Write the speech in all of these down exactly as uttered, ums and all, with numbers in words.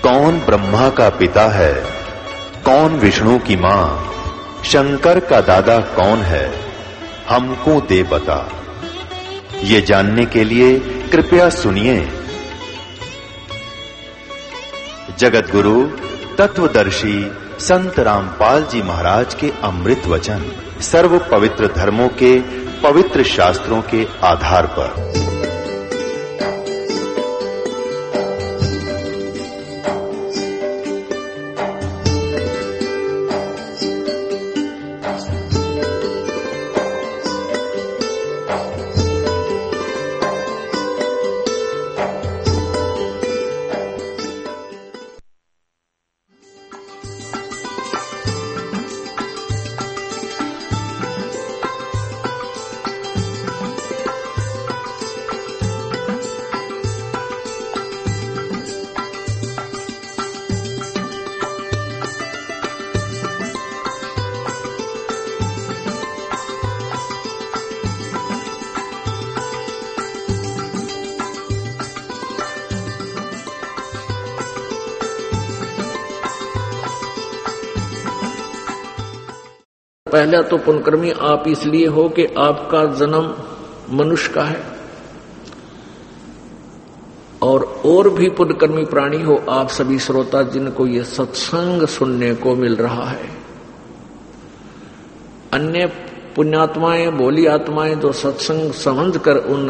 कौन ब्रह्मा का पिता है, कौन विष्णु की मां, शंकर का दादा कौन है, हमको दे बता। ये जानने के लिए कृपया सुनिए। जगत गुरु तत्वदर्शी संत रामपाल जी महाराज के अमृत वचन सर्व पवित्र धर्मों के पवित्र शास्त्रों के आधार पर। पहला तो पुण्यकर्मी आप इसलिए हो कि आपका जन्म मनुष्य का है, और और भी पुण्यकर्मी प्राणी हो आप सभी श्रोता जिनको ये सत्संग सुनने को मिल रहा है। अन्य पुण्यात्माएं भोली आत्माएं जो सत्संग समझ कर उन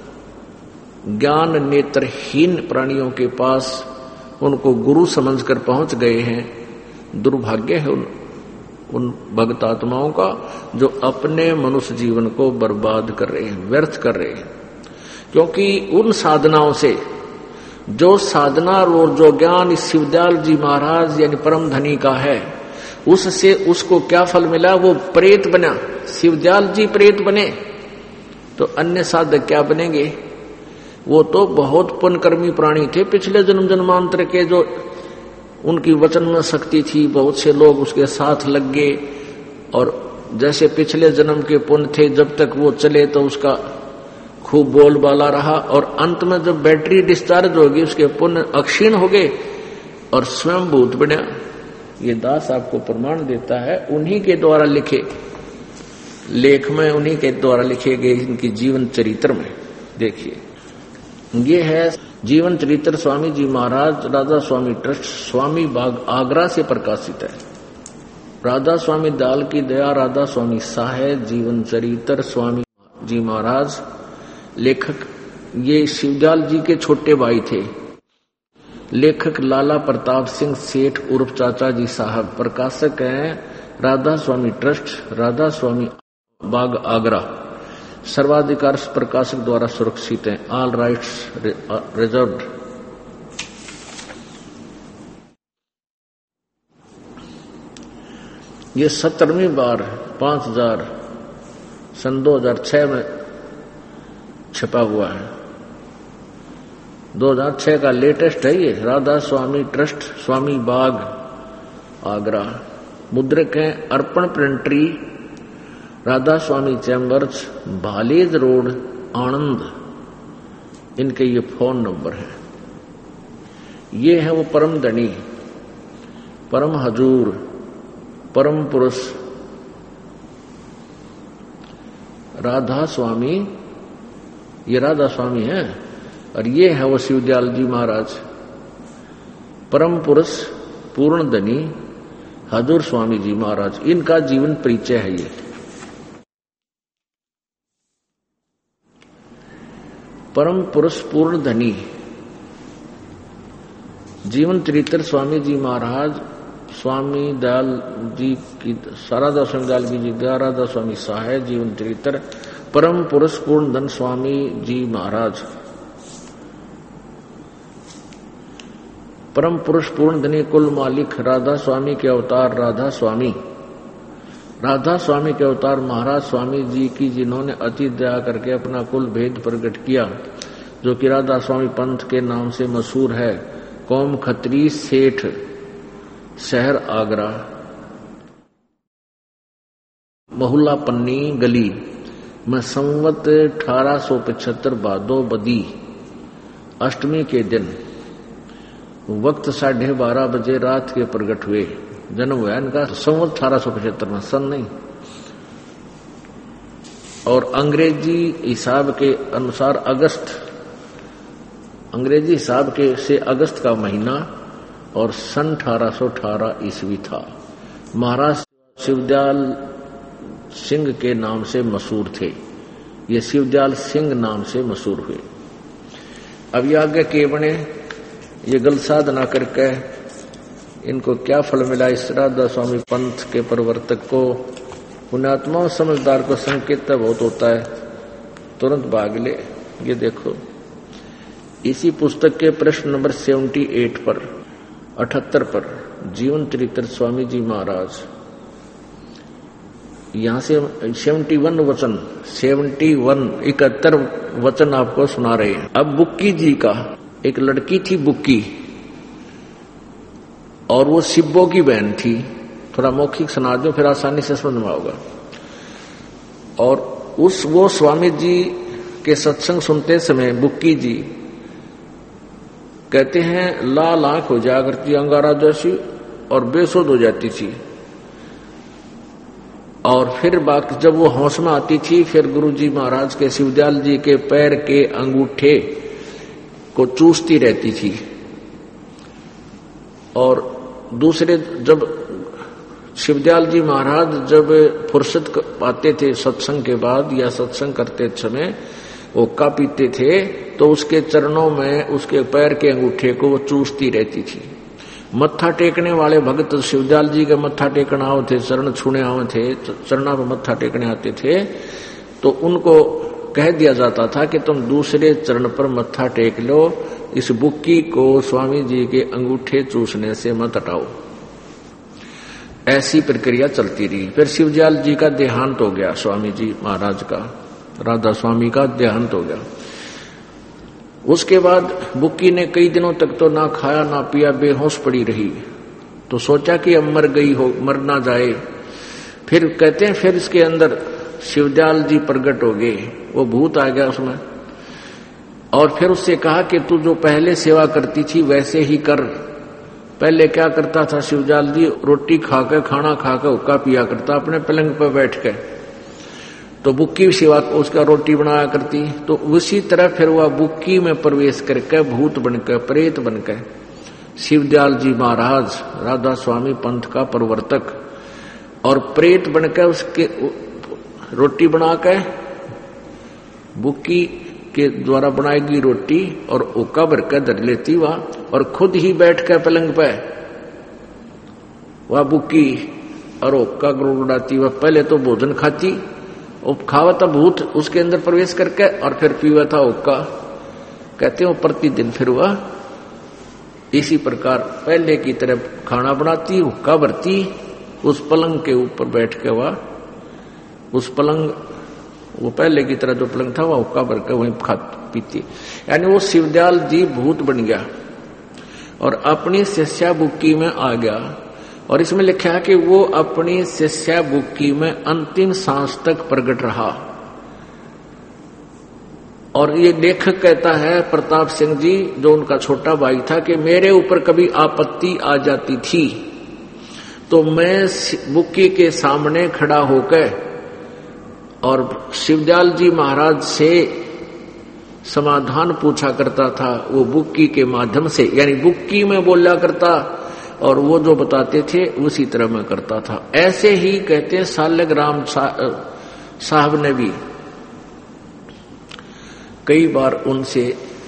ज्ञान नेत्रहीन प्राणियों के पास उनको गुरु समझकर पहुंच गए हैं, दुर्भाग्य है उन उन भक्त आत्माओं का जो अपने मनुष्य जीवन को बर्बाद कर रहे हैं, व्यर्थ कर रहे हैं। क्योंकि उन साधनाओं से जो साधना और जो ज्ञान इस शिवदयाल जी महाराज यानी परम धनी का है, उससे उसको क्या फल मिला? वो प्रेत बना। शिवदयाल जी प्रेत बने तो अन्य साधक क्या बनेंगे? वो तो बहुत पुण्यकर्मी प्राणी थे पिछले जन्म जन्मांतर के, जो उनकी वचन में शक्ति थी, बहुत से लोग उसके साथ लग गए, और जैसे पिछले जन्म के पुण्य थे जब तक वो चले तो उसका खूब बोलबाला रहा, और अंत में जब बैटरी डिस्चार्ज होगी उसके पुण्य अक्षीण हो गए और स्वयं भूत बना। ये दास आपको प्रमाण देता है उन्हीं के द्वारा लिखे लेख में, उन्हीं के द्वारा लिखे गए इनकी जीवन चरित्र में। देखिए, ये है जीवन चरित्र स्वामी जी महाराज राधा स्वामी ट्रस्ट, स्वामी बाग आगरा से प्रकाशित है। राधा स्वामी दाल की दया राधा स्वामी साहे, जीवन चरित्र स्वामी जी महाराज। लेखक ये शिवदयाल जी के छोटे भाई थे। लेखक लाला प्रताप सिंह सेठ उर्फ चाचा जी साहब। प्रकाशक हैं राधा स्वामी ट्रस्ट, राधा स्वामी बाग आगरा। सर्वाधिकार प्रकाशक द्वारा सुरक्षित है। All rights reserved. ये सत्तरवीं बार पांच हजार सन दो हजार छह में छपा हुआ है। दो हजार छह का लेटेस्ट है ये। राधा स्वामी ट्रस्ट, स्वामी बाग आगरा। मुद्रक हैं Arpan printery, Radha Swami chambers, Bhalej road, Anand. इनके ये फोन नंबर है। ये है वो परम धनी, परम हजूर, परम पुरुष राधा स्वामी। ये राधा स्वामी है, और ये है वो शिवदयाल जी महाराज, परम पुरुष, पूर्ण धनी, हजूर स्वामी जी महाराज। इनका जीवन परिचय है ये। परम पुरुष पूर्ण धनी, जीवन चरित्र स्वामी जी महाराज, स्वामी दयाल जी की राधा स्वामी दयाल की जी दया, राधा स्वामी साहे, जीवन चरित्र, परम पुरुष पूर्ण धन स्वामी जी महाराज। परम पुरुष पूर्ण धनी कुल मालिक राधा स्वामी के अवतार राधा स्वामी। राधा स्वामी के अवतार महाराज स्वामी जी की, जिन्होंने अति दया करके अपना कुल भेद प्रकट किया, जो कि राधा स्वामी पंथ के नाम से मशहूर है। कौम खत्री सेठ, शहर आगरा, महुल्ला पन्नी गली में संवत अठारह सौ पचहत्तर भादो बदी अष्टमी के दिन वक्त साढ़े बारह बजे रात के प्रकट हुए। जन्म हुआ इनका संवत अठारह सौ पचहत्तर में, सन नहीं। और अंग्रेजी हिसाब के अनुसार अगस्त, अंग्रेजी हिसाब के से अगस्त का महीना और सन अठारह सौ अठारह ईस्वी था। महाराज शिवदयाल सिंह के नाम से मशहूर थे, ये शिवदयाल सिंह नाम से मशहूर हुए। अब ये आगे के बने, ये गल साधना करके इनको क्या फल मिला? इस राधा स्वामी पंथ के प्रवर्तक को, पुण्यात्मा समझदार को संकेत बहुत होता है, तुरंत भाग ले। ये देखो इसी पुस्तक के प्रश्न नंबर अठहत्तर पर अठहत्तर पर जीवन चरित्र स्वामी जी महाराज, यहां से इकहत्तर वचन इकहत्तर इकहत्तर वचन आपको सुना रहे हैं। अब बुक्की जी का एक लड़की थी बुक्की, और वो सिब्बो की बहन थी। थोड़ा मौखिक सुना दो फिर आसानी से समझ में होगा। और उस वो स्वामी जी के सत्संग सुनते समय बुक्की जी कहते हैं लाल आंख हो जाया करती अंगारा जैसी और बेसुध हो जाती थी। और फिर बात जब वो होश में आती थी, फिर गुरु जी महाराज के शिवदयाल जी के पैर के अंगूठे को चूसती रहती थी। और दूसरे जब शिवदयाल जी महाराज जब फुर्सत पाते थे सत्संग के बाद या सत्संग करते समय वो का पीते थे, तो उसके चरणों में उसके पैर के अंगूठे को वो चूसती रहती थी। मत्था टेकने वाले भक्त शिवदयाल जी के मत्था टेकने आए थे, चरण छूने आए थे, चरणा पर मत्था टेकने आते थे, तो उनको कह दिया जाता था कि तुम दूसरे चरण पर मत्था टेक लो, इस बुक्की को स्वामी जी के अंगूठे चूसने से मत हटाओ। ऐसी प्रक्रिया चलती रही। फिर शिवदयाल जी का देहांत हो गया, स्वामी जी महाराज का, राधा स्वामी का देहांत हो गया। उसके बाद बुक्की ने कई दिनों तक तो ना खाया ना पिया, बेहोश पड़ी रही। तो सोचा कि अब मर गई हो, मर ना जाए। फिर कहते हैं फिर इसके अंदर शिवदयाल जी प्रकट हो गए, वो भूत आ गया उसमें। और फिर उससे कहा कि तू जो पहले सेवा करती थी वैसे ही कर। पहले क्या करता था शिवदयाल जी? रोटी खाकर, खाना खाकर हुक्का पिया करता अपने पलंग पर बैठ के, तो बुक्की सेवा उसका रोटी बनाया करती। तो उसी तरह फिर वह बुक्की में प्रवेश करके भूत बनकर, प्रेत बनकर शिवदयाल जी महाराज राधा स्वामी पंथ का प्रवर्तक और प्रेत बनकर उसके रोटी बनाकर बुक्की के द्वारा बनाएगी रोटी और ओका भर कर धर लेती वह, और खुद ही बैठ कर पलंग पे वह बुक्की और ओका गुड़गुड़ाती। वह पहले तो भोजन खाती, खावा था भूत उसके अंदर प्रवेश करके, और फिर पीवा था ओका। कहते हो प्रतिदिन फिर वह इसी प्रकार पहले की तरह खाना बनाती, हुक्का भरती, उस पलंग के ऊपर बैठ के वह उस पलंग वो पहले की तरह जो पलंग था वह हुक्का भर के वहीं खा पीती। यानी वो शिवदयाल जी भूत बन गया और अपनी शिष्या बुक्की में आ गया। और इसमें लिखा है कि वो अपनी शिष्या बुक्की में अंतिम सांस तक प्रकट रहा। और ये लेखक कहता है प्रताप सिंह जी, जो उनका छोटा भाई था, कि मेरे ऊपर कभी आपत्ति आ जाती थी तो मैं बुक्की के सामने खड़ा होकर और शिवदयाल जी महाराज से समाधान पूछा करता था। वो बुक्की के माध्यम से, यानी बुक्की में बोला करता और वो जो बताते थे उसी तरह मैं करता था। ऐसे ही कहते हैं सालग्राम साहब ने भी कई बार उनसे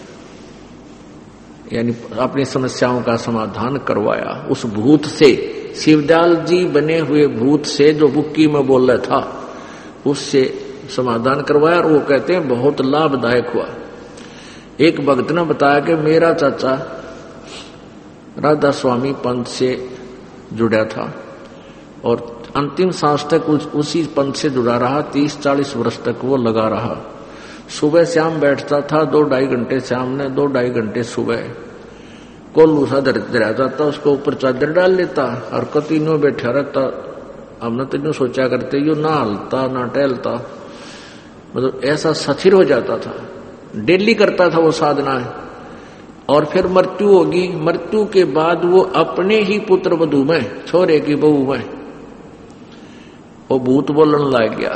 यानी अपनी समस्याओं का समाधान करवाया। उस भूत से, शिवदयाल जी बने हुए भूत से जो बुक्की में बोल रहा था, उससे समाधान करवाया। और वो कहते हैं बहुत लाभदायक हुआ। एक भक्त ने बताया कि मेरा चाचा राधा स्वामी पंथ से जुड़ा था और अंतिम सांस तक उस, उसी पंथ से जुड़ा रहा। तीस चालीस वर्ष तक वो लगा रहा। सुबह शाम बैठता था, दो ढाई घंटे शाम ने, दो ढाई घंटे सुबह। कोल्लू सा दरिद्र जाता, उसको ऊपर चादर डाल लेता और कतीनों बैठा रहता। हमने तो यूं सोचा करते, यू ना हलता ना टहलता, मतलब ऐसा सथिर हो जाता था। डेली करता था वो साधना। और फिर मृत्यु होगी। मृत्यु के बाद वो अपने ही पुत्र वधू में, छोरे की बहू में वो भूत बोलने लग गया।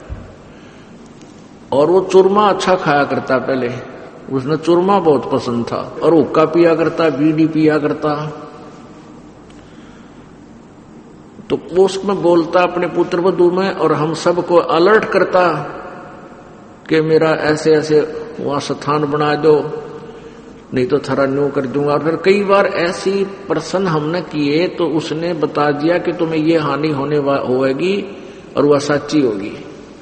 और वो चूरमा अच्छा खाया करता, पहले उसने चूरमा बहुत पसंद था, और हुक्का पिया करता, बीड़ी पिया करता। तो वो उसमें बोलता अपने पुत्र वधू में, और हम सबको अलर्ट करता कि मेरा ऐसे ऐसे वहां स्थान बना दो, नहीं तो थरा न्यू कर दूंगा। और फिर कई बार ऐसी प्रश्न हमने किए तो उसने बता दिया कि तुम्हें ये हानि होने होगी, और वह सच्ची होगी।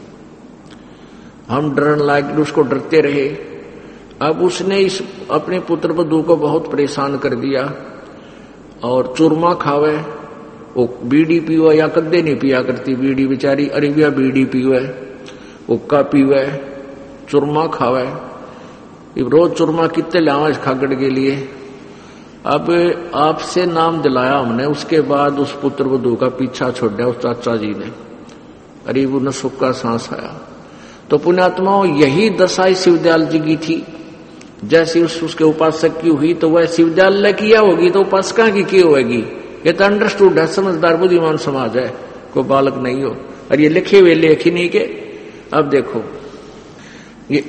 हम डरने लगे, उसको डरते रहे। अब उसने इस अपने पुत्र वधू को बहुत परेशान कर दिया, और चूरमा खावे, वो बीड़ी पीवे, या कदे नहीं पिया करती बीड़ी बेचारी, अरे भैया बीड़ी पीवे, हुक्का पीवे, चूरमा खावे। रोज चूरमा कितने लावा इस खागड़ के लिए। अब आपसे नाम दिलाया हमने, उसके बाद उस पुत्र वधू का पीछा छोड़ दिया उस चाचा जी ने। अरे उन्हें सुख का सांस आया। तो पुण्यात्माओं, यही दशा इस शिवदयाल जी की थी। जैसी उस उसके उपासक की हुई, तो वह शिवदयाल ने किया होगी तो उपासका की की होगी। ये तो अंडरस्टूड है, समझदार बुद्धिमान समाज है, कोई बालक नहीं हो। और ये लिखे हुए लेख ही नहीं के। अब देखो, ये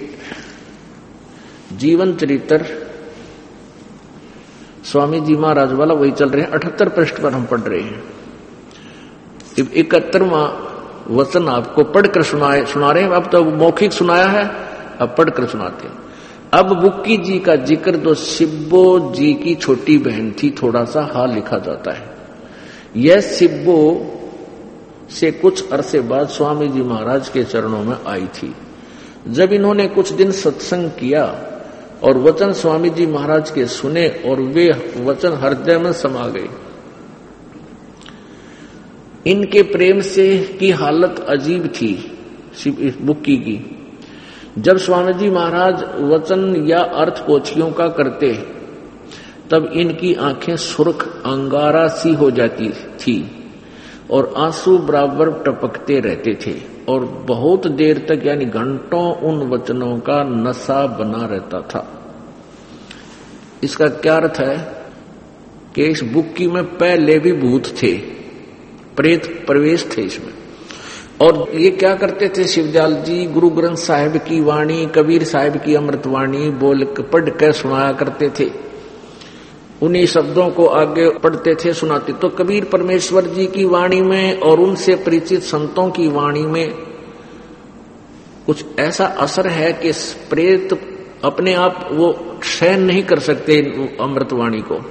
जीवन चरित्र स्वामी जी महाराज वाला वही चल रहे हैं। अठहत्तर पृष्ठ पर हम पढ़ रहे हैं। इकहत्तरवां वचन आपको पढ़कर सुनाए सुना रहे हैं। अब तो मौखिक सुनाया है, अब पढ़कर सुनाते हैं। अब बुक्की जी का जिक्र जो सिब्बो जी की छोटी बहन थी, थोड़ा सा हाल लिखा जाता है। यह सिब्बो से कुछ अरसे बाद स्वामी जी महाराज के चरणों में आई थी। जब इन्होंने कुछ दिन सत्संग किया और वचन स्वामी जी महाराज के सुने, और वे वचन हृदय में समा गए। इनके प्रेम से की हालत अजीब थी इस बुक्की की। जब स्वामी जी महाराज वचन या अर्थ पोथियों का करते, तब इनकी आंखें सुर्ख अंगारा सी हो जाती थी और आंसू बराबर टपकते रहते थे, और बहुत देर तक यानी घंटों उन वचनों का नशा बना रहता था। इसका क्या अर्थ है कि इस बुक्की में पहले भी भूत थे, प्रेत प्रवेश थे इसमें। और ये क्या करते थे शिवदयाल जी, गुरु ग्रंथ साहिब की वाणी, कबीर साहिब की अमृतवाणी बोल पढ़ कर सुनाया करते थे। उन्हीं शब्दों को आगे पढ़ते थे, सुनाते। तो कबीर परमेश्वर जी की वाणी में और उनसे परिचित संतों की वाणी में कुछ ऐसा असर है कि प्रेत अपने आप वो सहन नहीं कर सकते अमृतवाणी को,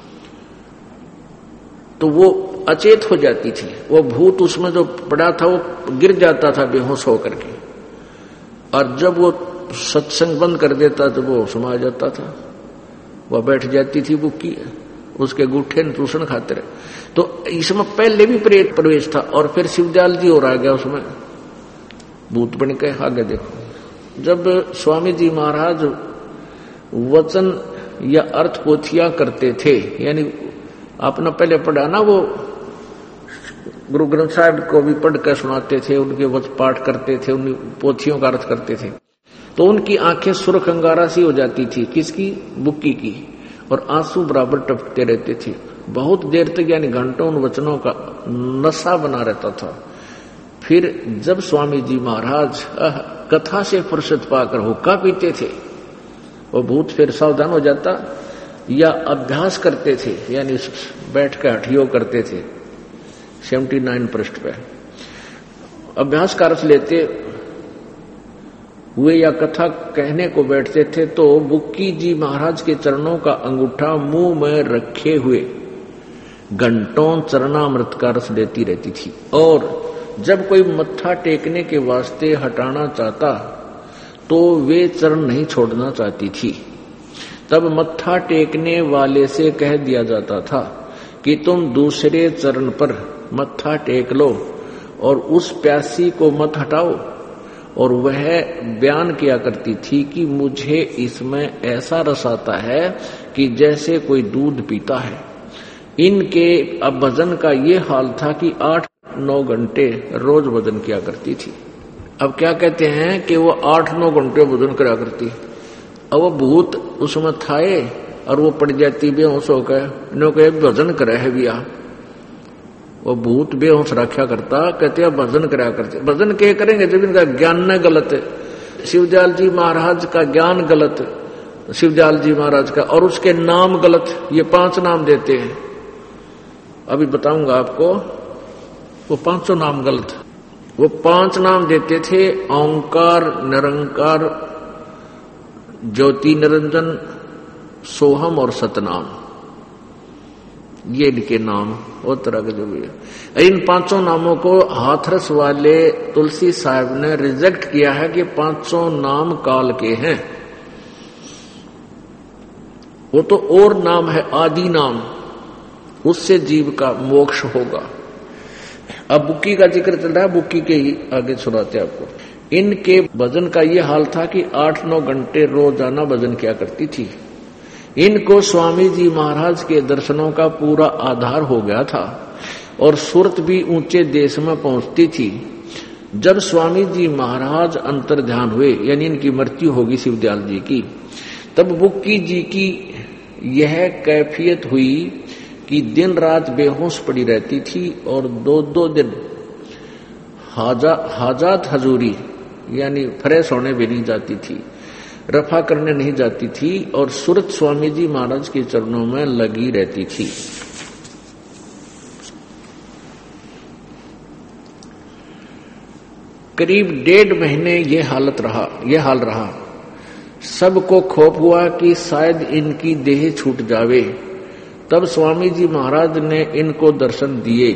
तो वो अचेत हो जाती थी। वो भूत उसमें जो पड़ा था वो गिर जाता था बेहोश होकर के, और जब वो सत्संग बंद कर देता तो वो समा जाता था। वह बैठ जाती थी बुक्की, उसके गुट्ठे टूषण खाते रहे। तो इसमें पहले भी प्रेत प्रवेश था, और फिर शिवदयाल जी और आ गया उसमें भूत बन के। आगे देखो, जब स्वामी जी महाराज वचन या अर्थ पोथियां करते थे, यानी आपने पहले पढ़ा ना, वो गुरु ग्रंथ साहिब को भी पढ़ कर सुनाते थे, उनके वचन पाठ करते थे, उन पोथियों का अर्थ करते थे। तो उनकी आंखें सुर्ख अंगारा सी हो जाती थी, किसकी? बुक्की की, और आंसू बराबर टपकते रहते थे। बहुत देर तक यानी घंटों उन वचनों का नशा बना रहता था। फिर जब स्वामी जी महाराज कथा से फुर्सत पाकर हुक्का पीते थे, वो भूत फिर सावधान हो जाता, या अभ्यास करते थे, यानी बैठ कर हठियो करते थे। सेवेंटी नाइन पृष्ठ पे अभ्यास का अर्थ लेते हुए या कथा कहने को बैठते थे, तो बुक्की जी महाराज के चरणों का अंगूठा मुंह में रखे हुए घंटों चरणामृत का रस लेती रहती थी। और जब कोई मत्था टेकने के वास्ते हटाना चाहता तो वे चरण नहीं छोड़ना चाहती थी। तब मत्था टेकने वाले से कह दिया जाता था कि तुम दूसरे चरण पर मत्था टेक लो और उस प्यासी को मत हटाओ। और वह बयान किया करती थी कि मुझे इसमें ऐसा रस आता है कि जैसे कोई दूध पीता है। इनके अब भजन का ये हाल था कि आठ नौ घंटे रोज भजन किया करती थी। अब क्या कहते हैं कि वो आठ नौ घंटे भजन करा करती। अब वो भूत उसमें थाए और वो पड़ जाती बेहोश होकर, इन्हों को एक भजन करे है बिया, वो भूत बेहोश रखा करता, कहते हैं भजन करा करते। भजन क्या करेंगे जब इनका ज्ञान न गलत है। शिवदयाल जी महाराज का ज्ञान गलत, शिवदयाल जी महाराज का, और उसके नाम गलत, ये पांच नाम देते हैं, अभी बताऊंगा आपको। वो पांचों नाम गलत, वो पांच नाम देते थे, ओंकार, निरंकार, ज्योति निरंजन, सोहम और सतनाम, ये इनके नाम वो तरह के जो भी है। इन पांचों नामों को हाथरस वाले तुलसी साहब ने रिजेक्ट किया है कि पांचों नाम काल के हैं। वो तो और नाम है, आदि नाम, उससे जीव का मोक्ष होगा। अब बुक्की का जिक्र चल रहा है, बुक्की के ही आगे सुनाते आपको। इनके भजन का ये हाल था कि आठ नौ घंटे रोजाना भजन किया करती थी। इनको स्वामी जी महाराज के दर्शनों का पूरा आधार हो गया था और सुरत भी ऊंचे देश में पहुंचती थी। जब स्वामी जी महाराज अंतर ध्यान हुए, यानी इनकी मृत्यु होगी शिवदयाल जी की, तब बुक्की जी की यह कैफियत हुई कि दिन रात बेहोश पड़ी रहती थी और दो दो दिन हाजा हाजात हजूरी यानी फ्रेश होने भी नहीं जाती थी, रफा करने नहीं जाती थी और सूरत स्वामी जी महाराज के चरणों में लगी रहती थी। करीब डेढ़ महीने ये हालत रहा, ये हाल रहा। सबको खौफ हुआ कि शायद इनकी देह छूट जावे। तब स्वामी जी महाराज ने इनको दर्शन दिए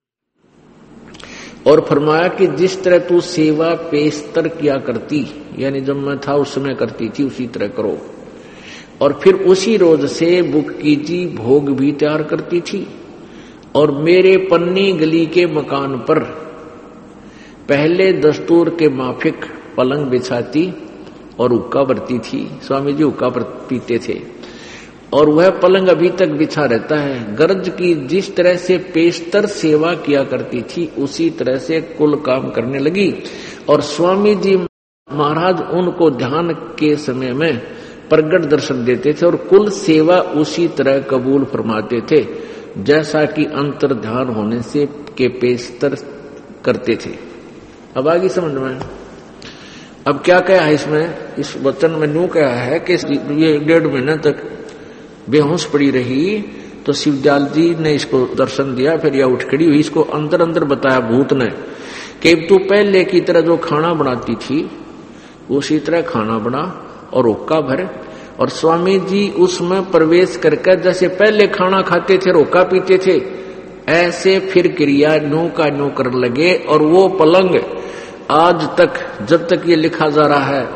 और फरमाया कि जिस तरह तू सेवा पेशतर किया करती, यानी जब मैं था उस समय करती थी, उसी तरह करो। और फिर उसी रोज से बुक्की जी भोग भी तैयार करती थी और मेरे पन्नी गली के मकान पर पहले दस्तूर के माफिक पलंग बिछाती और हुक्का भरती थी। स्वामी जी हुक्का पीते थे और वह पलंग अभी तक बिछा रहता है। गर्ज की जिस तरह से पेशतर सेवा किया करती थी, उसी तरह से कुल काम करने लगी और स्वामी जी महाराज उनको ध्यान के समय में प्रगट दर्शन देते थे और कुल सेवा उसी तरह कबूल फरमाते थे जैसा कि अंतर ध्यान होने से के पेशतर करते थे। अब आगे समझ में, अब क्या कहा है इसमें, इस वचन में न्यू कहा है कि ये डेढ़ महीने तक बेहोश पड़ी रही तो शिवदयाल जी ने इसको दर्शन दिया, फिर यह उठ खड़ी हुई। इसको अंदर अंदर बताया भूत ने कि तू पहले की तरह जो खाना बनाती थी उसी तरह खाना बना और हुक्का भर। और स्वामी जी उसमें प्रवेश करके जैसे पहले खाना खाते थे, हुक्का पीते थे, ऐसे फिर क्रिया न्यू का न्यू कर लगे। और वो पलंग आज तक, जब तक ये लिखा जा रहा है,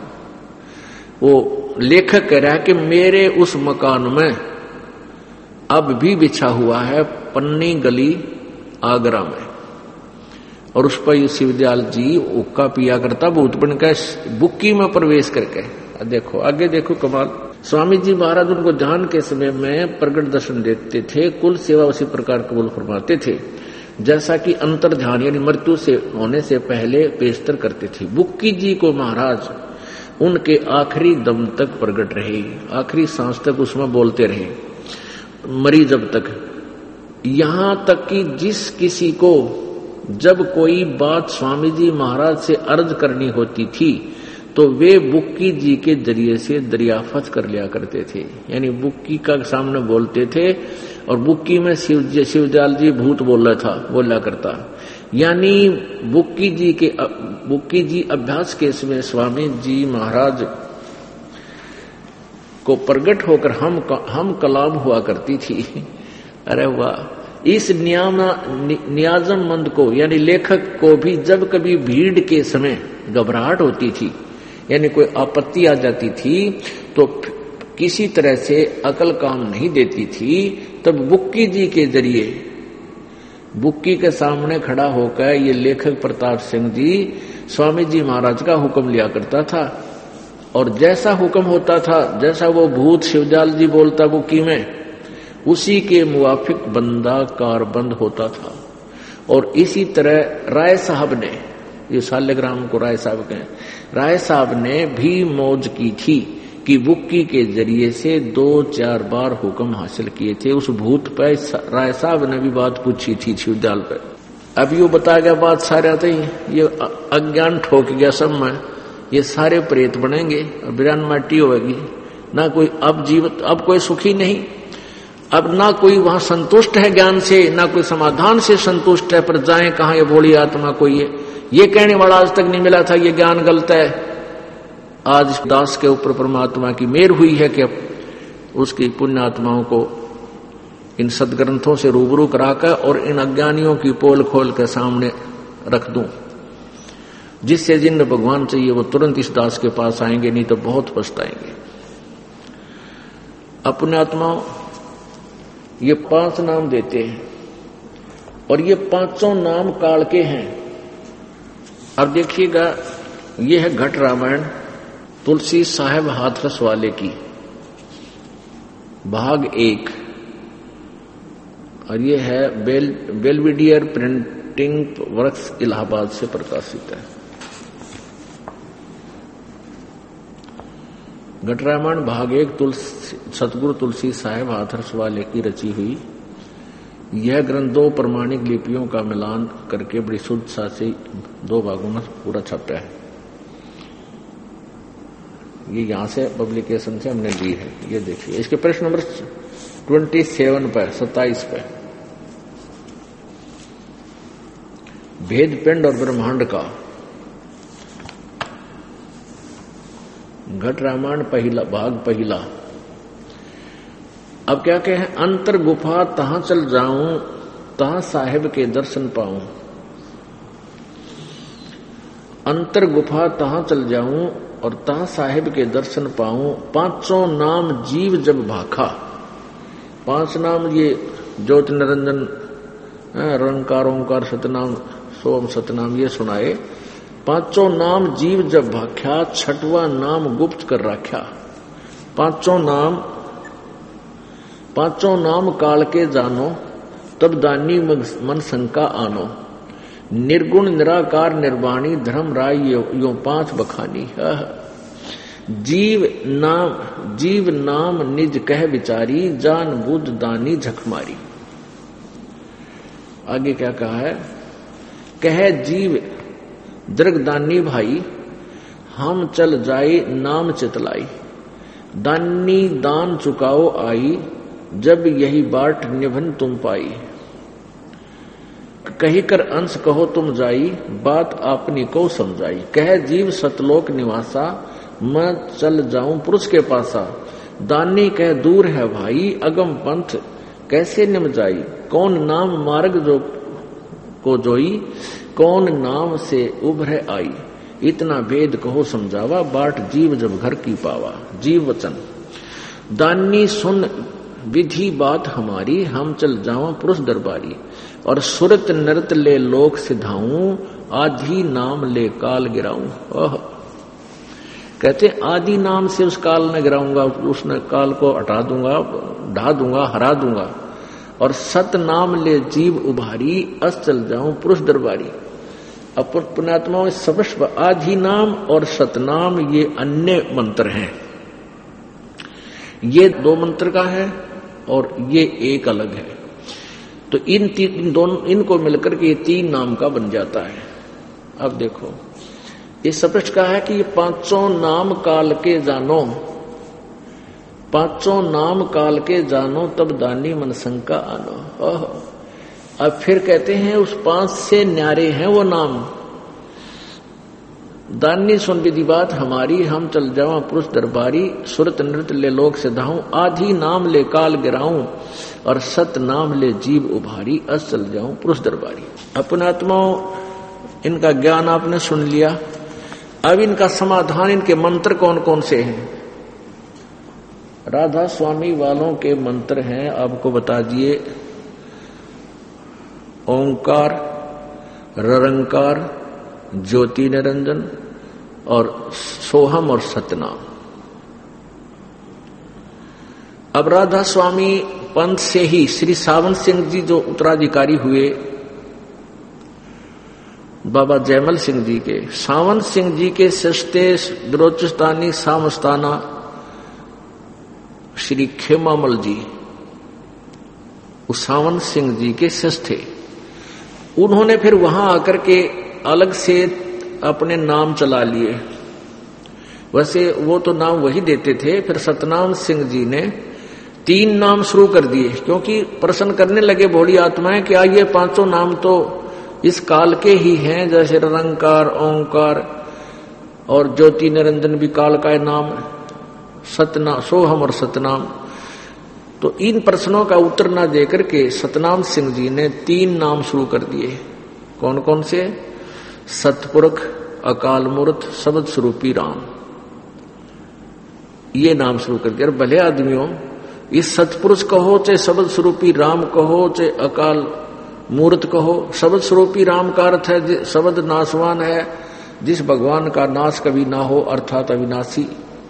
वो लेखक कह रहा है कि मेरे उस मकान में अब भी बिछा हुआ है, पन्नी गली आगरा में, और उस पर शिवदयाल जी हुक्का पिया करता भूत बन के बुक्की में प्रवेश करके। देखो आगे देखो कमाल। स्वामी जी महाराज उनको ध्यान के समय में प्रगट दर्शन देते थे, कुल सेवा उसी प्रकार कबूल फरमाते थे जैसा कि अंतर ध्यान यानी मृत्यु से होने से पहले पेशतर करते थे। बुक्की जी को महाराज उनके आखिरी दम तक प्रकट रहे, आखिरी सांस तक उसमें बोलते रहे, मरी जब तक। यहां तक कि जिस किसी को जब कोई बात स्वामी जी महाराज से अर्ज करनी होती थी तो वे बुक्की जी के जरिए से दरियाफत कर लिया करते थे, यानी बुक्की का सामने बोलते थे और बुक्की में शिव शिवदयाल जी भूत बोल रहा था बोला करता। यानी बुक्की जी के बुक्की जी अभ्यास के समय स्वामी जी महाराज को प्रगट होकर हम हम कलाम हुआ करती थी। अरे वाह! इस नियाजम मंद को यानी लेखक को भी जब कभी भीड़ के समय घबराहट होती थी, यानी कोई आपत्ति आ जाती थी तो किसी तरह से अकल काम नहीं देती थी, तब बुक्की जी के जरिए बुक्की के सामने खड़ा होकर ये लेखक प्रताप सिंह जी स्वामी जी महाराज का हुक्म लिया करता था और जैसा हुक्म होता था, जैसा वो भूत शिवदयाल जी बोलता बुक्की में, उसी के मुवाफिक बंदा कारबंद होता था। और इसी तरह राय साहब ने, ये साल्यग्राम को राय साहब कहें, राय साहब ने भी मौज की थी की बुक्की के जरिए से दो चार बार हुक्म हासिल किए थे। उस भूत पे राय साहब ने भी बात पूछी थी शिवजाल पे। अब यू बता गया बात सारे आते ही, ये अज्ञान ठोक गया सब में, ये सारे प्रेत बनेंगे और बिरान माटी होगी ना, कोई अब जीवित, अब कोई सुखी नहीं, अब ना कोई वहां संतुष्ट है ज्ञान से, ना कोई समाधान से संतुष्ट है, पर जाए कहां ये भोली आत्मा कोई है, ये कहने वाला आज तक नहीं मिला था ये ज्ञान गलत है। आज दास के ऊपर परमात्मा की मेहर हुई है कि अब उसकी पुण्य आत्माओं को इन सदग्रंथों से रूबरू कराकर और इन अज्ञानियों की पोल खोल के सामने रख दूं, जिससे जिन्हें भगवान चाहिए वो तुरंत इस दास के पास आएंगे, नहीं तो बहुत पछताएंगे। अपने आत्माओं ये पांच नाम देते हैं और ये पांचों नाम काल के हैं। अब देखिएगा, ये है घट रामायण तुलसी साहेब हाथरस वाले की भाग एक, और ये है Bel Belvedere printing works Allahabad से प्रकाशित है। घट रामायण भाग एक तुलसी सतगुरु तुलसी साहेब हाथरस वाले की रची हुई यह ग्रंथ दो प्रमाणिक लिपियों का मिलान करके बड़ी शुद्ध सा से दो भागों में पूरा छपा है। ये यहां से पब्लिकेशन से हमने ली है। ये देखिए, इसके प्रश्न नंबर ट्वेंटी सेवन पर सत्ताईस पे भेद पिंड और ब्रह्मांड का घट रामायण पहला भाग पहला। अब क्या कहे हैं, अंतर गुफा तहां चल जाऊं तहां साहेब के दर्शन पाऊं। अंतर गुफा तहां चल जाऊं और तहां साहेब के दर्शन पाऊं। पांचों नाम जीव जब भाखा, पांच नाम ये ज्योति निरंजन रंकार ओंकार सतनाम सोम सतनाम ये सुनाए। पांचों नाम जीव जब भाख्या, छठवां नाम गुप्त कर राख्या। पांचों नाम पांचों नाम काल के जानो, तब दानी मन शंका आनो। निर्गुण निराकार निर्वाणी धर्म राय यो, यो पांच बखानी। जीव नाम जीव नाम निज कह विचारी, जान बुझ दानी झकमारी। आगे क्या कहा है, कह जीव दृगदानी भाई, हम चल जाए नाम चितलाई। दानी दान चुकाओ आई, जब यही बाट निभन तुम पाई। कही कर अंश कहो तुम जाई, बात आपनी को समझाई। कह जीव सतलोक निवासा, मैं चल जाऊं पुरुष के पासा। दानी कह दूर है भाई, अगम पंथ कैसे निम जाई। कौन नाम मार्ग जो को जोई, कौन नाम से उभरे आई। इतना भेद कहो समझावा, बाट जीव जब घर की पावा। जीव वचन दानी सुन विधि बात हमारी, हम चल जाऊं पुरुष दरबारी। और सुरत नृत ले लोक सिधाऊं, आधी नाम ले काल गिराऊं। ओह, कहते आदि नाम से उस काल न गिराऊंगा, उसने काल को हटा दूंगा, ढा दूंगा, हरा दूंगा। और सत नाम ले जीव उभारी, अस चल जाऊं पुरुष दरबारी। अपन पुण्यात्माओं सबस्व आधि नाम और सतनाम ये अन्य मंत्र हैं। ये दो मंत्र का है और ये एक अलग है। तो इन तीन दोनों इनको मिलकर के ये तीन नाम का बन जाता है। अब देखो, ये स्पष्ट कहा है कि ये पांचों नाम काल के जानो, पांचों नाम काल के जानो, तब दानी मन शंका आनो। ओह, अब फिर कहते हैं उस पांच से न्यारे हैं वो नाम। दानी सुन विधि बात हमारी, हम चल जाऊं पुरुष दरबारी। सुरत नृत ले लोक सिधाऊं, आधी नाम ले काल गिराऊं। और सत नाम ले जीव उभारी, अस चल जाऊं पुरुष दरबारी। अपने आत्माओं, इनका ज्ञान आपने सुन लिया। अब इनका समाधान, इनके मंत्र कौन कौन से हैं। राधा स्वामी वालों के मंत्र हैं, आपको बता दिए। ओंकार, ररंकार, ज्योति निरंजन और सोहम और सतनाम। अब राधा स्वामी पंथ से ही श्री सावंत सिंह जी जो उत्तराधिकारी हुए बाबा जयमल सिंह जी के, सावंत सिंह जी के सस्ते बिरोचस्तानी सामस्ताना श्री खेमामल जी उसावन सिंह जी के शिष्य थे। उन्होंने फिर वहां आकर के अलग से अपने नाम चला लिए। वैसे वो तो नाम वही देते थे, फिर सतनाम सिंह जी ने तीन नाम शुरू कर दिए, क्योंकि प्रश्न करने लगे भोली आत्माएं कि ये पांचों नाम तो इस काल के ही हैं, जैसे निरंकार, ओंकार और ज्योति निरंजन भी काल का नाम, सतना सोहम और सतनाम। तो इन प्रश्नों का उत्तर न देकर के सतनाम सिंह जी ने तीन नाम शुरू कर दिए। कौन कौन से? सतपुरख, अकाल मूर्त, शब्द स्वरूपी राम, ये नाम शुरू कर दिया। भले आदमियों, इस सतपुरुष कहो चाहे शब्द स्वरूपी राम कहो चाहे अकाल मूर्त कहो, शब्द स्वरूपी राम का अर्थ है शब्द नाशवान है, जिस भगवान का नाश कभी ना हो, अर्थात अविनाशी।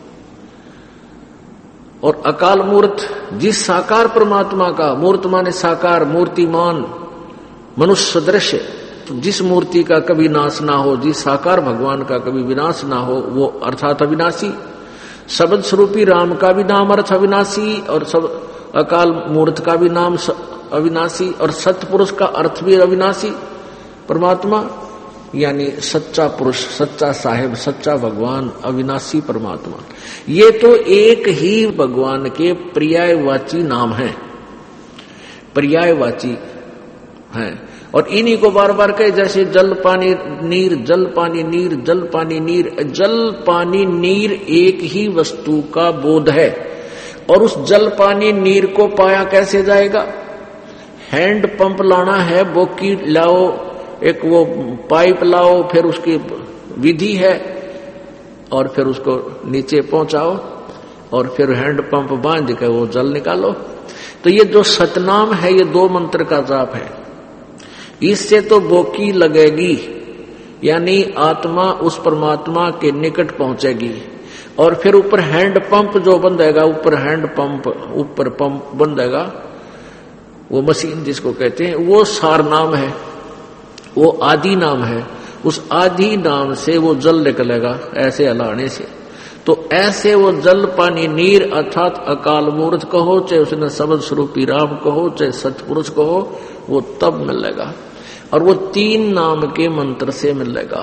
और अकाल मूर्त, जिस साकार परमात्मा का, मूर्त माने साकार, मूर्तिमान, मनुष्य सदृश्य, तो जिस मूर्ति का कभी नाश ना हो, जिस साकार भगवान का कभी विनाश ना हो, वो अर्थात अविनाशी। शब्द स्वरूपी राम का भी नाम अर्थ अविनाशी, और सब अकाल मूर्त का भी नाम अविनाशी, और सतपुरुष का अर्थ भी अविनाशी परमात्मा, यानी सच्चा पुरुष, सच्चा साहेब, सच्चा भगवान, अविनाशी परमात्मा। ये तो एक ही भगवान के पर्यायवाची नाम है, पर्यायवाची है। और इन्हीं को बार बार कहे, जैसे जल पानी नीर, जल पानी नीर, जल पानी नीर। जल पानी नीर एक ही वस्तु का बोध है, और उस जल पानी नीर को पाया कैसे जाएगा? हैंड पंप लाना है, बोकी लाओ, एक वो पाइप लाओ, फिर उसकी विधि है, और फिर उसको नीचे पहुंचाओ, और फिर हैंड पंप बांध के वो जल निकालो। तो ये जो सतनाम है, ये दो मंत्र का जाप है। इससे तो बोकी लगेगी, यानी आत्मा उस परमात्मा के निकट पहुंचेगी। और फिर ऊपर हैंड पंप जो बंधेगा, ऊपर हैंड पंप, ऊपर पंप बंधेगा, वो मशीन जिसको कहते हैं, वो सार नाम है, वो आदि नाम है। उस आदि नाम से वो जल निकलेगा, ऐसे हलाने से। तो ऐसे वो जल पानी नीर अर्थात अकाल मूर्त कहो, चाहे उसने शब्द स्वरूपी राम कहो, चाहे सतपुरुष कहो, वो तब मिलेगा। और वो तीन नाम के मंत्र से मिलेगा।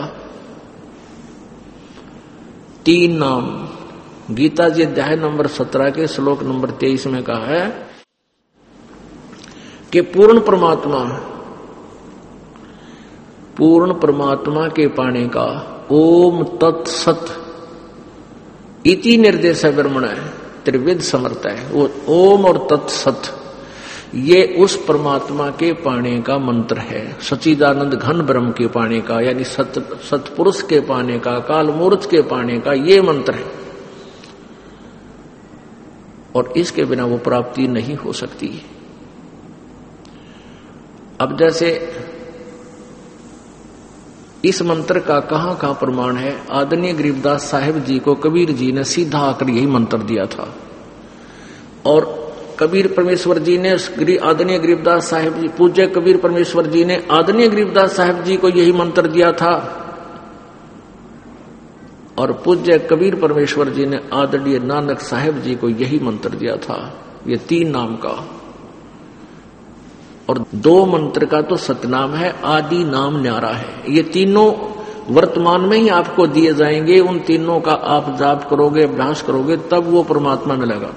तीन नाम गीता जी अध्याय नंबर सत्रह के श्लोक नंबर तेईस में कहा है कि पूर्ण परमात्मा, पूर्ण परमात्मा के पाने का ओम तत्सत इति निर्देश ब्रह्मण है, त्रिविध समर्थ है। वो ओम और तत्सत ये उस परमात्मा के पाने का मंत्र है, सच्चिदानंद घन ब्रह्म के पाने का, यानी सत सतपुरुष के पाने का, काल मूर्त के पाने का ये मंत्र है। और इसके बिना वो प्राप्ति नहीं हो सकती। अब जैसे इस मंत्र का कहां कहां प्रमाण है? आदरणीय गरीबदास साहिब जी को कबीर जी ने सीधा आकर यही मंत्र दिया था, और कबीर परमेश्वर जी ने आदरणीय गरीबदास साहिब जी, पूज्य कबीर परमेश्वर जी ने आदरणीय गरीबदास साहिब जी को यही मंत्र दिया था, और पूज्य कबीर परमेश्वर जी ने आदरणीय नानक साहिब जी को यही मंत्र दिया था, ये तीन नाम का। और दो मंत्र का तो सतनाम है, आदि नाम न्यारा है। ये तीनों वर्तमान में ही आपको दिए जाएंगे। उन तीनों का आप जाप करोगे, अभ्यास करोगे, तब वो परमात्मा मिलेगा।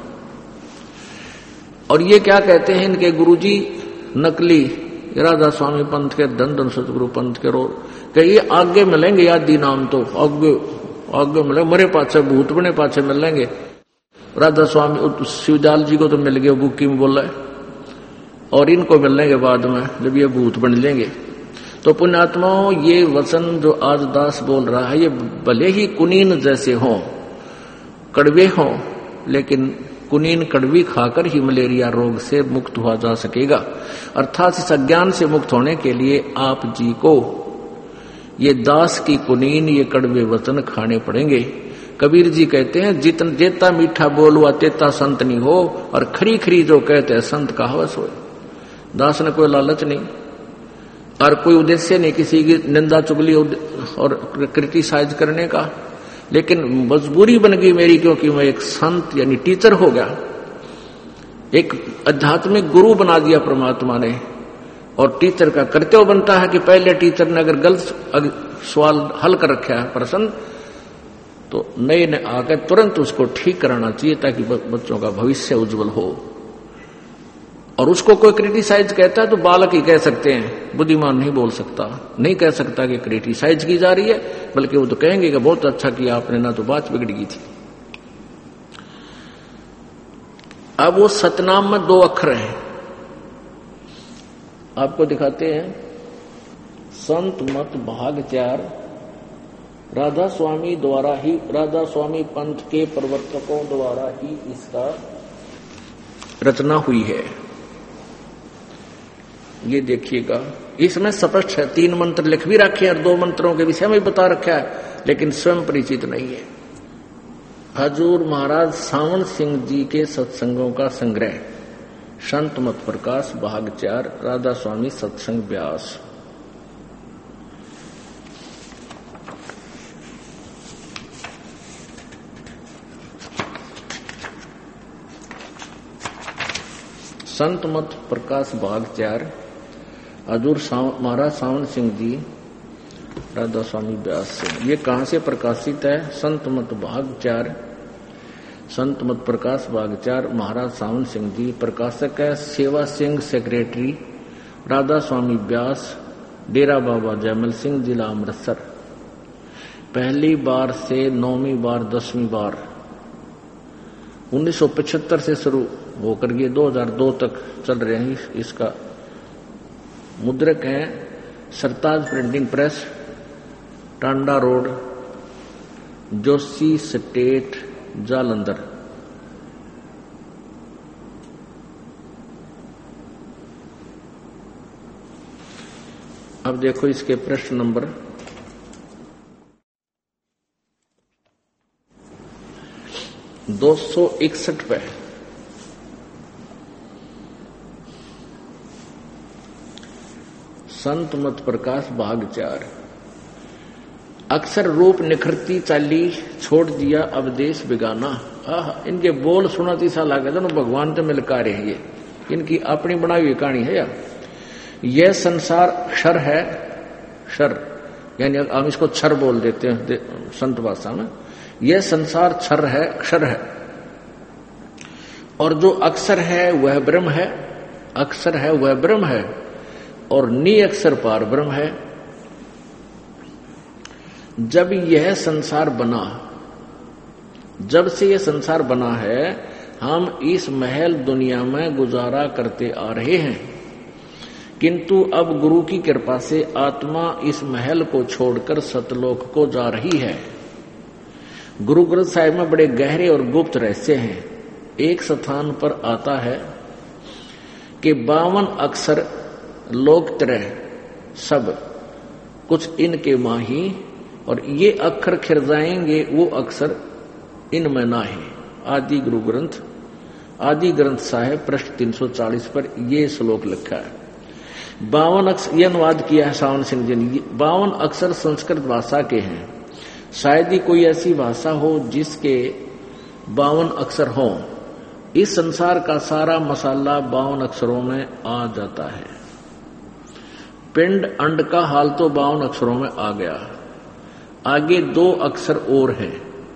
और ये क्या कहते हैं इनके गुरुजी नकली राधा स्वामी पंथ के, धन धन सतगुरु पंथ के रो कि ये आगे मिलेंगे, आदि नाम तो आगे आगे मिले, मरे पाछे भूत बने पाछे मिलेंगे। राधा स्वामी शिवजाल जी को तो मिल गए, बुकी में बोला है, और इनको मिलने के बाद में जब ये भूत बन लेंगे। तो पुण्यात्माओं, ये वचन जो आज दास बोल रहा है, ये भले ही कुनीन जैसे हों, कड़वे हों, लेकिन कुनीन कड़वी खाकर ही मलेरिया रोग से मुक्त हुआ जा सकेगा। अर्थात इस अज्ञान से मुक्त होने के लिए आप जी को ये दास की कुनीन, ये कड़वे वचन खाने पड़ेंगे। कबीर जी कहते हैं, जितना जेता मीठा बोलवा तेता संत नहीं हो, और खरी खरी जो कहते हैं संत का हवस हो। दास ने कोई लालच नहीं और कोई उद्देश्य नहीं किसी की निंदा चुगली और क्रिटिसाइज करने का, लेकिन मजबूरी बन गई मेरी, क्योंकि मैं एक संत यानी टीचर हो गया। एक आध्यात्मिक गुरु बना दिया परमात्मा ने। और टीचर का कर्तव्य बनता है कि पहले टीचर ने अगर गलत सवाल हल कर रखा है प्रश्न, तो नए ने आकर तुरंत उसको ठीक कराना चाहिए ताकि बच्चों का भविष्य उज्जवल हो। और उसको कोई क्रिटिसाइज कहता है तो बालक ही कह सकते हैं, बुद्धिमान नहीं बोल सकता, नहीं कह सकता कि क्रिटिसाइज की जा रही है, बल्कि वो तो कहेंगे कि बहुत अच्छा किया आपने, ना तो बात बिगड़ गई थी। अब वो सतनाम में दो अक्षर हैं, आपको दिखाते हैं। संत मत भाग चार, राधा स्वामी द्वारा ही, राधा स्वामी पंथ के प्रवर्तकों द्वारा ही इसका रचना हुई है। ये देखिएगा, इसमें स्पष्ट है, तीन मंत्र लिख भी रखे हैं और दो मंत्रों के विषय में बता रखा है, लेकिन स्वयं परिचित नहीं है। हजूर महाराज सावन सिंह जी के सत्संगों का संग्रह, संत मत प्रकाश भाग चार, राधा स्वामी सत्संग व्यास। संत मत प्रकाश भाग चार, हजूर महाराज सावन सिंह जी, राधा स्वामी व्यास से। ये कहां से प्रकाशित है? संत मत भाग चार, संत मत प्रकाश भाग चार, महाराज सावन सिंह जी। प्रकाशक है सेवा सिंह, सेक्रेटरी राधा स्वामी व्यास, डेरा बाबा जयमल सिंह, जिला अमृतसर। पहली बार से नौवीं बार दसवीं बार उन्नीस सौ पचहत्तर से शुरू होकर ये दो हज़ार दो तक चल रहे हैं। इसका मुद्रक है Sartaj printing press, Tanda road, Joshi state, Jalandhar. अब देखो इसके प्रश्न नंबर दो सौ इकसठ पे। संत मत प्रकाश भाग चार, अक्सर रूप निखरती चाली, छोड़ दिया अब देश बिगाना। आह, इनके बोल सुनाती सा लगे दोनों भगवान से मिलका रहे हैं। ये इनकी अपनी बनाई हुई कहानी है यार। यह संसार क्षर है, क्षर यानी हम इसको क्षर बोल देते हैं संत भाषा में। यह संसार क्षर है, क्षर है, और जो अक्षर है वह ब्रह्म है, अक्षर है वह ब्रह्म है, और नि अक्षर पार ब्रह्म है। जब यह संसार बना, जब से यह संसार बना है, हम इस महल दुनिया में गुजारा करते आ रहे हैं, किंतु अब गुरु की कृपा से आत्मा इस महल को छोड़कर सतलोक को जा रही है। गुरु ग्रंथ साहिब में बड़े गहरे और गुप्त रहस्य हैं। एक स्थान पर आता है कि बावन अक्षर लोकत्रय सब कुछ इनके माही, और ये अक्षर खिर जाएंगे वो अक्षर इनमें ना है। आदि गुरु ग्रंथ, आदि ग्रंथ साहिब पृष्ठ तीन सौ चालीस पर ये श्लोक लिखा है। बावन अक्षर, ये अनुवाद किया है सावन सिंह जी ने। बावन अक्षर संस्कृत भाषा के हैं। शायद ही कोई ऐसी भाषा हो जिसके बावन अक्षर हों। इस संसार का सारा मसाला बावन अक्षरों में आ जाता है। पिंड अंड का हाल तो बावन अक्षरों में आ गया। आगे दो अक्षर और हैं,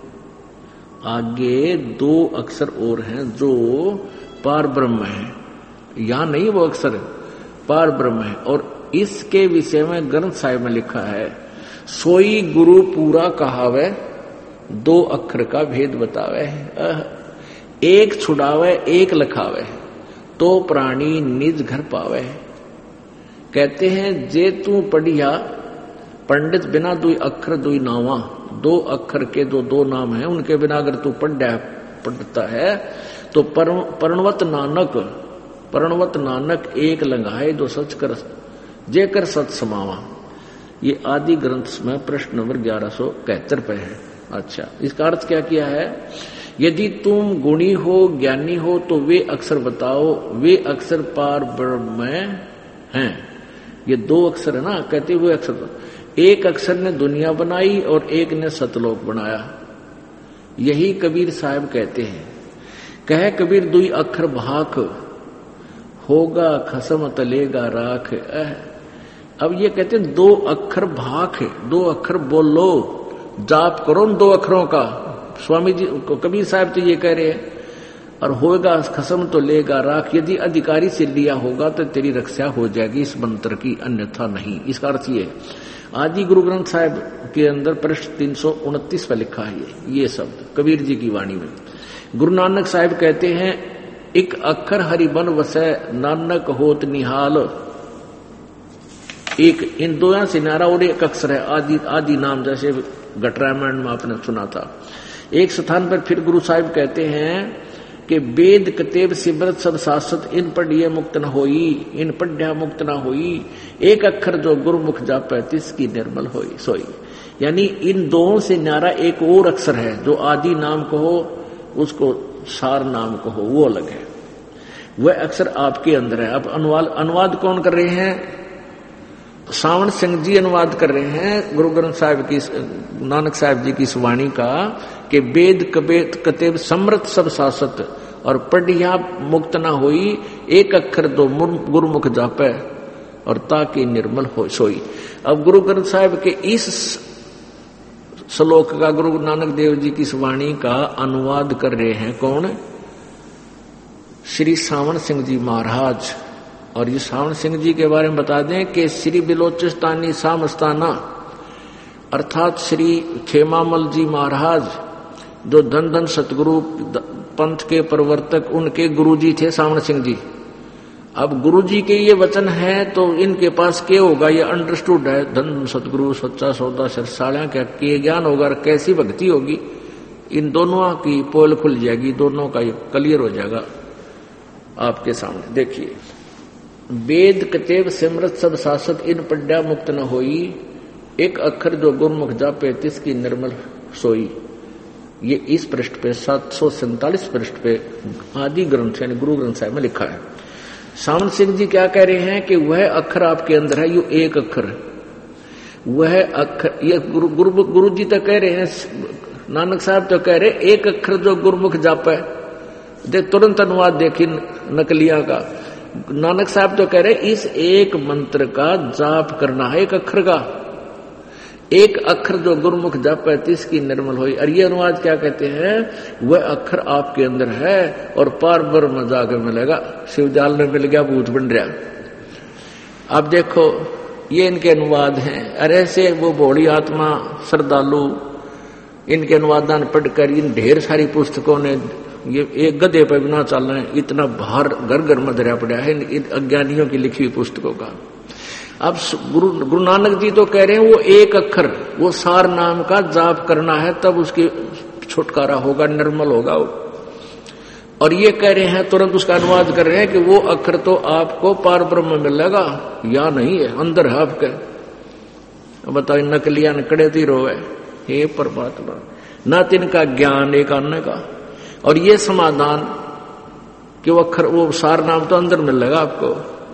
आगे दो अक्षर और हैं जो पार ब्रह्म है। यहां नहीं वो अक्षर पार ब्रह्म है। और इसके विषय में ग्रंथ साहिब में लिखा है, सोई गुरु पूरा कहावे, दो अक्षर का भेद बतावे। एक छुड़ावे एक लखावे, तो प्राणी निज घर पावे। कहते हैं जे तू पढ़िया पंडित बिना दुई अक्षर दुई नावा। दो अक्षर के जो दो नाम हैं उनके बिना अगर तू पढ़ पढ़ता है तो पर्णवत नानक, पर्णवत नानक एक लंघाए दो सच कर, जे कर सत समावा। ये आदि ग्रंथ में प्रश्न नंबर ग्यारह सौ इकहत्तर पे है। अच्छा, इसका अर्थ क्या किया है? यदि तुम गुणी हो, ज्ञानी हो, तो वे अक्षर बताओ, वे अक्षर पार ब्रह्म में हैं। ये दो अक्षर है ना, कहते हुए अक्षर, एक अक्षर ने दुनिया बनाई और एक ने सतलोक बनाया। यही कबीर साहब कहते हैं कह कबीर दुई अखर भाख, होगा खसम तलेगा राख। अब ये कहते हैं दो अक्षर भाख है, दो अक्षर बोलो, जाप करो दो अक्षरों का। स्वामी जी कबीर साहब तो ये कह रहे हैं, और होगा खसम तो लेगा राख, यदि अधिकारी से लिया होगा तो तेरी रक्षा हो जाएगी इस मंत्र की, अन्यथा नहीं। इसका अर्थ ये है, आदि गुरु ग्रंथ साहिब के अंदर पृष्ठ तीन सौ उनतीस पर लिखा है ये शब्द कबीर जी की वाणी में। गुरु नानक साहिब कहते हैं, एक अक्षर हरिबन वसै नानक होत निहाल। एक इन दो से नारा और एक अक्षर है आदि, आदि नाम, जैसे घटरामायण में आपने सुना था। एक स्थान पर फिर गुरु साहिब कहते हैं कि वेद कतेब सिमरत सब शाश्वत, इन पढ़िए मुक्त न होई, इन पढ़िया मुक्त न होई, एक अक्षर जो गुरुमुख जापै तिसकी निर्मल होई सोई। यानी इन दोनों से न्यारा एक और अक्षर है, जो आदि नाम कहो उसको सार नाम कहो, वो अलग है, वह अक्षर आपके अंदर है। अब अनुवाद अनुवाद कौन कर रहे हैं? सावण सिंह जी अनुवाद कर रहे हैं गुरु ग्रंथ साहिब की, नानक साहिब जी की इस वाणी का, कि वेद कबेत कतेब समृत सब शाश्वत, और पढ़िया मुक्त ना होई, एक अक्षर दो गुरुमुख जापै, और ताकि निर्मल हो सोई। अब गुरु ग्रंथ साहिब के इस श्लोक का गुरु नानक देव जी की इस वाणी का अनुवाद कर रहे हैं कौन? श्री सावण सिंह जी महाराज। और ये सावण सिंह जी के बारे में बता दें कि श्री बिलोचिस्तानी सामस्ताना अर्थात श्री खेमामल जी महाराज, जो धन धन सतगुरु पंथ के प्रवर्तक, उनके गुरुजी थे सावण सिंह जी। अब गुरुजी के ये वचन है तो इनके पास क्या होगा, ये अंडरस्टूड है, धन सतगुरु सच्चा सौदा सरसाड़ा क्या के ज्ञान होगा, कैसी भक्ति होगी, इन दोनों की पोल खुल जाएगी, दोनों का क्लियर हो जाएगा आपके सामने। देखिए, वेद कतेब सिमरत सब शाश्वत, इन पढ़्या मुक्त न होई, एक अक्षर जो गुरुमुख जापे तिसकी निर्मल सोई। ये इस पृष्ठ पे सात सौ सैंतालीस पृष्ठ पे आदि ग्रंथ यानी गुरु ग्रंथ साहिब में लिखा है। सावण सिंह जी क्या कह रहे हैं कि वह अक्षर आपके अंदर है, यो एक अक्षर, वह अक्षर, ये गुरु गुरु गुरु जी तो कह रहे हैं, नानक साहब तो कह रहे एक अक्षर जो गुरुमुख जापे। देख तुरंत अनुवाद देखी नकलिया का, नानक साहब तो कह रहे इस एक मंत्र का जाप करना है, एक अक्षर का, एक अक्षर जो गुरुमुख जापै तिसकी निर्मल होई। और ये अनुवाद क्या कहते हैं, वह अक्षर आपके अंदर है और पार ब्रह्म जाकर मिलेगा, शिवजाल में मिल गया भूत बन रहा। अब देखो ये इनके अनुवाद हैं। अरे से वो भोली आत्मा श्रद्धालु इनके अनुवादान पढ़कर इन ढेर सारी पुस्तकों ने ये एक गधे पर बिना चल रहे हैं, इतना भार घर घर में धरा पड़ा है इन अज्ञानियों की लिखी हुई पुस्तकों का। अब गुरु गुरु नानक जी तो कह रहे हैं वो एक अक्षर, वो सार नाम का जाप करना है, तब उसकी छुटकारा होगा, निर्मल होगा। और ये कह रहे हैं, तुरंत उसका अनुवाद कर रहे हैं कि वो अक्षर तो आपको पार ब्रह्म मिलेगा, या नहीं है, अंदर है आपके। बताओ नकलिया नकड़े ती रोवे, हे परमात्मा, न तिनका ज्ञान एक अन्य का। और ये समाधान कि वो अक्षर वो सार नाम तो अंदर मिलेगा आपको।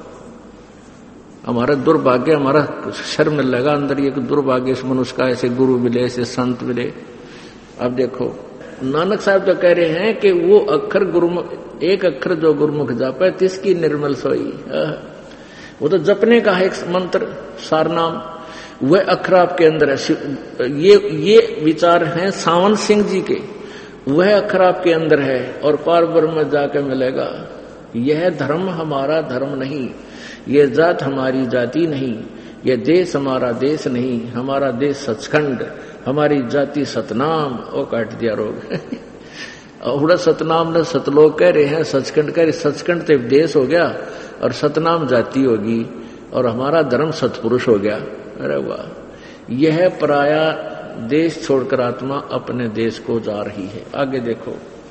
हमारा दुर्भाग्य, हमारा शर्म मिलेगा अंदर, ये दुर्भाग्य इस मनुष्य का, ऐसे गुरु मिले, ऐसे संत मिले। अब देखो नानक साहब तो कह रहे हैं कि वो अक्षर गुरुमुख, एक अक्षर जो गुरुमुख जापै तिसकी निर्मल सोई। वो तो जपने का है एक मंत्र, सार नाम, वह अक्षर आपके अंदर है। ये ये विचार हैं सावण सिंह जी के, वह अक्षर आपके अंदर है और पार ब्रह्म जाकर मिलेगा। यह धर्म हमारा धर्म नहीं, यह जात हमारी जाति नहीं, यह देश हमारा देश नहीं, हमारा देश सचखंड, हमारी जाति सतनाम। ओ काट दिया रोग और सतनाम न सतलोक कह रहे हैं, सचखंड कह रहे, सचखंड तो देश हो गया और सतनाम जाति होगी और हमारा धर्म सतपुरुष हो गया। अरे वाह, यह पराया देश छोड़कर आत्मा अपने देश को जा रही है। आगे देखो,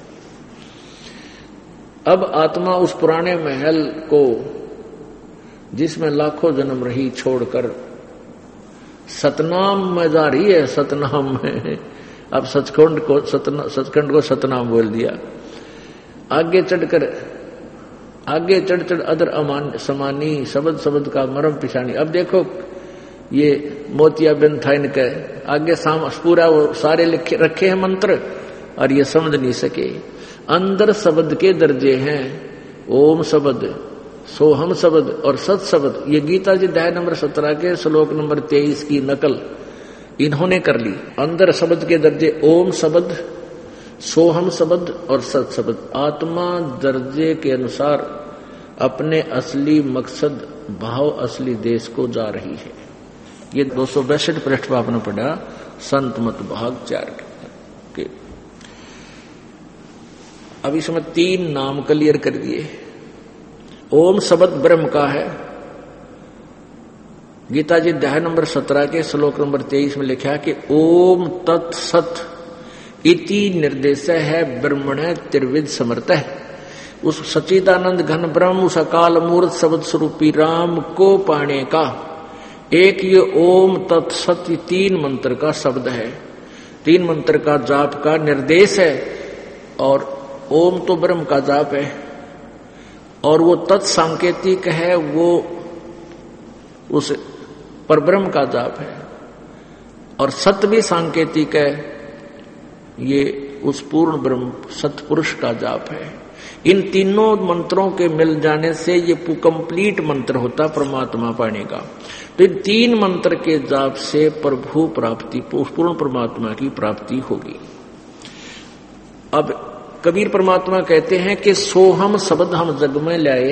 अब आत्मा उस पुराने महल को जिसमें लाखों जन्म रही छोड़कर सतनाम में जा रही है। सतनाम में अब सचखंड को सतना सचखंड को सतनाम बोल दिया। आगे चढ़कर आगे चढ़ चढ़ अदर अमान समानी, शब्द शब्द का मरम पिछानी। अब देखो ये मोतिया बिन था इनके आगे साम पूरा वो सारे लिखे रखे हैं मंत्र, और ये समझ नहीं सके। अंदर शब्द के दर्जे हैं, ओम शब्द, सोहम शब्द और सत शब्द। ये गीता जी अध्याय नंबर सत्रह के श्लोक नंबर तेईस की नकल इन्होंने कर ली। अंदर शब्द के दर्जे ओम शब्द, सोहम शब्द और सत शब्द। आत्मा दर्जे के अनुसार अपने असली मकसद भाव असली देश को जा रही है। ये दो सौ बैसठ पृष्ठ पर आपने पढ़ा संत मत भाग चार के। अब इसमें तीन नाम क्लियर कर दिए। ओम शब्द ब्रह्म का है। गीता जी अध्याय नंबर सत्रह के श्लोक नंबर तेईस में लिखा है कि ओम तत्सत इति निर्देश है ब्रह्मण त्रिविध समर्थ है। उस सच्चिदानंद घन ब्रह्म, उस अकाल मूर्त शब्द स्वरूपी राम को पाने का एक ये ओम तत्सत तीन मंत्र का शब्द है, तीन मंत्र का जाप का निर्देश है। और ओम तो ब्रह्म का जाप है और वो तत्सांकेतिक है, वो उस परब्रह्म का जाप है। और सत भी सांकेतिक है, ये उस पूर्ण ब्रह्म सतपुरुष का जाप है। इन तीनों मंत्रों के मिल जाने से ये कंप्लीट मंत्र होता परमात्मा पाने का। तो इन तीन मंत्र के जाप से प्रभु प्राप्ति, पूर्ण परमात्मा की प्राप्ति होगी। अब कबीर परमात्मा कहते हैं कि सोहम शब्द हम जग में लाए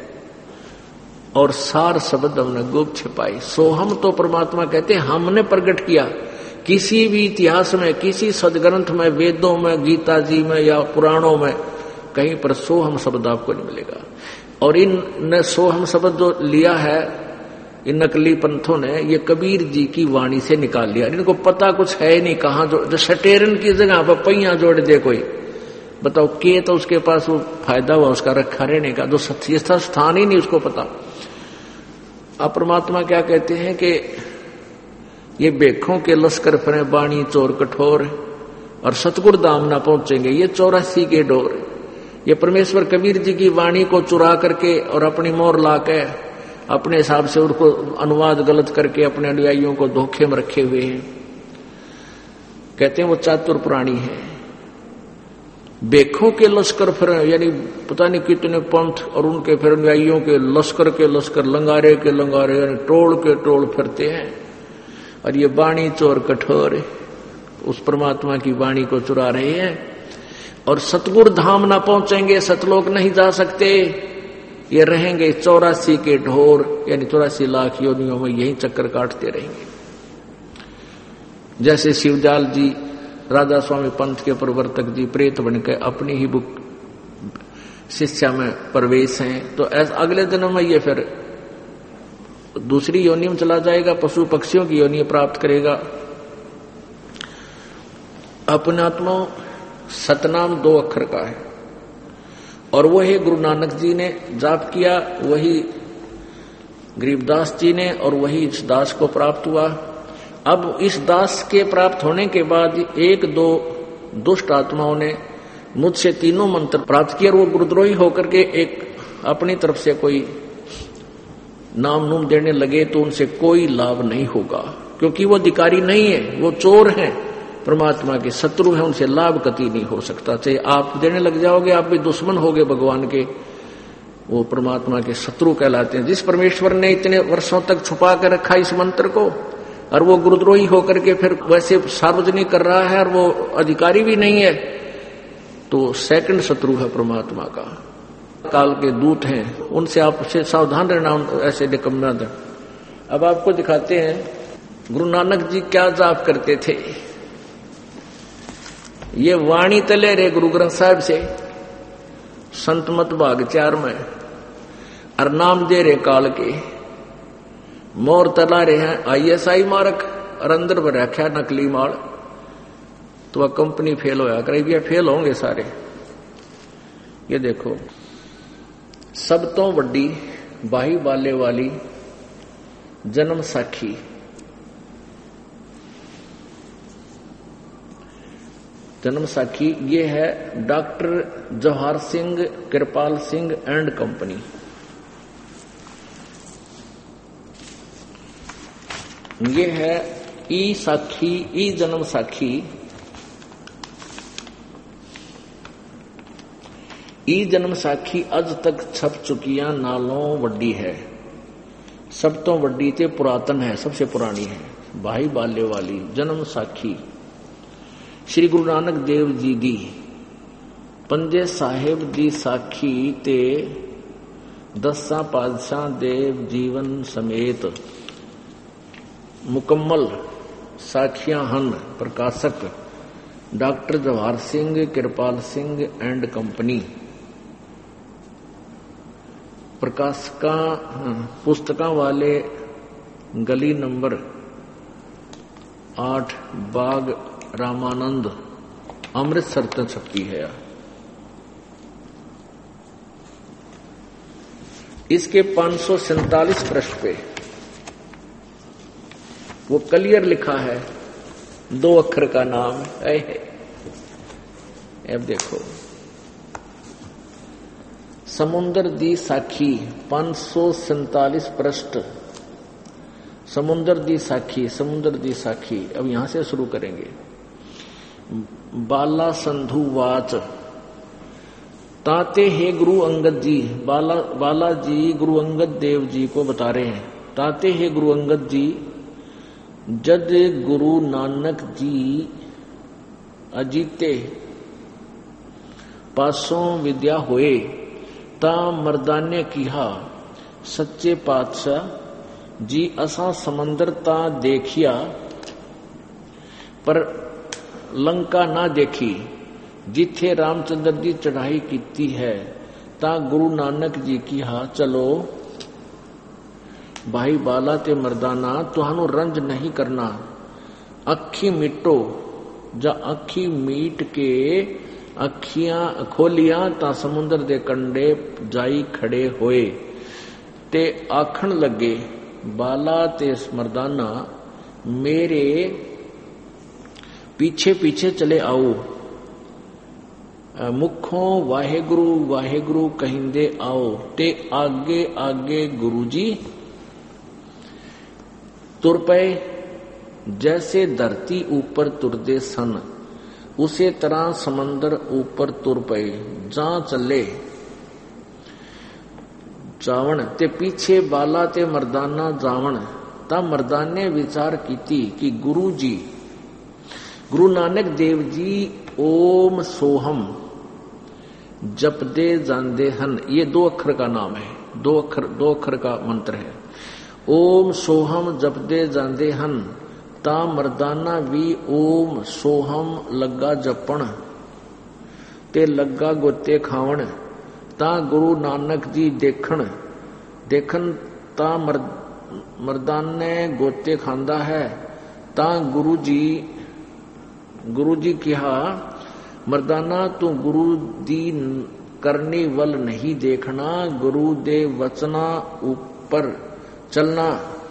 और सार शब्द हमने गुप्त छिपाई। सोहम तो परमात्मा कहते हैं हमने प्रकट किया। किसी भी इतिहास में, किसी सदग्रंथ में, वेदों में, गीता जी में या पुराणों में कहीं पर सोहम शब्द आपको नहीं मिलेगा। और इन सोहम शब्द जो लिया है इन नकली पंथों ने, ये कबीर जी की वाणी से निकाल लिया। इनको पता कुछ है नहीं कहाँ जो, जो सटेरन की जगह पर पहिया जोड़ दे कोई, बताओ के तो उसके पास वो फायदा हुआ उसका रखा रहने का, जो सत्य स्थान ही नहीं उसको पता। अब परमात्मा क्या कहते हैं कि ये बेखों के लश्कर फरे बाणी चोर कठोर और सतगुरु धाम ना पहुंचेंगे ये चौरासी के डोर। ये परमेश्वर कबीर जी की वाणी को चुरा करके और अपनी मोहर लाके अपने हिसाब से उनको अनुवाद गलत करके अपने अनुयायियों को धोखे में रखे हुए हैं। कहते हैं वो चातुर प्राणी है। बेखों के लश्कर फिर यानी पता नहीं कितने पंथ और उनके फिर अनुयायियों के लश्कर के लश्कर, लंगारे के लंगारे, यानी टोल के टोल फिरते हैं। और ये वाणी चोर कठोर उस परमात्मा की वाणी को चुरा रहे हैं। और सतगुरु धाम ना पहुंचेंगे, सतलोक नहीं जा सकते, ये रहेंगे चौरासी के ढोर, यानी चौरासी लाख योनियों में यही चक्कर काटते रहेंगे। जैसे शिवजाल जी, राजा स्वामी पंथ के प्रवर्तक जी प्रेत बनकर अपनी ही बुक शिष्या में प्रवेश हैं, तो ऐसा अगले दिनों में ये फिर दूसरी योनि में चला जाएगा, पशु पक्षियों की योनि प्राप्त करेगा। अपने आत्मा सतनाम दो अक्षर का है और वही गुरु नानक जी ने जाप किया, वही गरीबदास जी ने, और वही इस दास को प्राप्त हुआ। अब इस दास के प्राप्त होने के बाद एक दो दुष्ट आत्माओं ने मुझसे तीनों मंत्र प्राप्त किए और वो गुरुद्रोही होकर के एक अपनी तरफ से कोई नाम नूम देने लगे, तो उनसे कोई लाभ नहीं होगा, क्योंकि वो अधिकारी नहीं है, वो चोर हैं, परमात्मा के शत्रु हैं, उनसे लाभ कति नहीं हो सकता। चाहे आप देने लग जाओगे, आप भी दुश्मन होगे भगवान के, वो परमात्मा के शत्रु कहलाते हैं। जिस परमेश्वर ने इतने वर्षों तक छुपा कर रखा इस मंत्र को, और वो गुरुद्रोही होकर के फिर वैसे सार्वजनिक कर रहा है और वो अधिकारी भी नहीं है, तो सेकंड शत्रु है परमात्मा का। काल के दूत हैं, उनसे आपसे सावधान रहना, ऐसे निकम्मा दे। अब आपको दिखाते हैं गुरु नानक जी क्या जाप करते थे। ये वाणी तले रे गुरु ग्रंथ साहिब से संत मत भाग चार में, और नाम दे रे काल के, मोर तला रहे हैं आई एस आई मारक, और अंदर में रखा नकली माल, तो वह कंपनी फेल होया करे, ये फेल होंगे सारे। ये देखो, सब तो बड़ी बाही बाले वाली जन्म साखी, जन्म साखी ये है doctor Jawahar Singh Kirpal Singh and company. ये है ई साखी, ई जन्म साखी, ई जन्म साखी अज तक छप चुकिया नालों वड्डी है, सब तो वड्डी ते पुरातन है, सबसे पुरानी है। भाई बाले वाली जन्म साखी श्री गुरु नानक देव जी दी पंजे साहिब दी साखी ते दसा पातशाह देव जीवन समेत मुकम्मल साखियां हन। प्रकाशक doctor Jawahar Singh Kirpal Singh and company. प्रकाशका पुस्तकां वाले गली नंबर आठ बाग रामानंद अमृतसर तक छपी है। इसके पांच सौ सैतालीस पृष्ठ पे वो क्लियर लिखा है, दो अक्षर का नाम है। अब देखो समुंदर दी साखी पांच सौ सैतालीस पृष्ठ, समुंदर दी साखी, समुंदर दी साखी। अब यहां से शुरू करेंगे। बाला संधु वाच ताते हे गुरु अंगद जी, बाला बाला जी गुरु अंगद देव जी को बता रहे हैं। ताते हे गुरु अंगद जी, जद गुरु नानक जी अजीते पासों विद्या होए, ता मर्दाने किहा सच्चे पातशाह जी असा समंदर ता देखिया पर लंका ना देखी, जिथे रामचंद्र जी चढ़ाई कीती है, ता गुरु नानक जी की हा चलो भाई बाला ते मर्दाना, तुहानू रंज नहीं करना, अखी मिटो। जा अखी मीट के अखियां खोलियां ता समुद्र दे कंडे जाई खड़े होए, ते आखण लगे बाला ते मर्दाना मेरे पीछे पीछे चले आओ, मुखों वाहेगुरु वाहेगुरु कहिंदे आओ, ते आगे आगे गुरुजी तुर पे। जैसे धरती ऊपर तुरदे सन, उसे तरह समंदर ऊपर तुर पे। जा चले जावण ते पीछे बाला ते मर्दाना जावण, ता मर्दाने विचार कीती कि गुरु जी गुरु नानक देव जी ओम सोहम जपदे जांदे हन। ये दो अक्षर का नाम है, दो अक्षर दो अक्षर का मंत्र है। ओम सोहम जपदे जांदे हन, ता मर्दाना भी ओम सोहम लगा जपण, ते लगा गोते खावण, ता गुरु नानक जी देखण देखन, ता मर्द, मर्दाने गोते खांदा है, ता गुरु जी गुरु जी कहा मर्दाना तू गुरु दी करनी वल नहीं देखना, गुरु दे वचना ऊपर चलना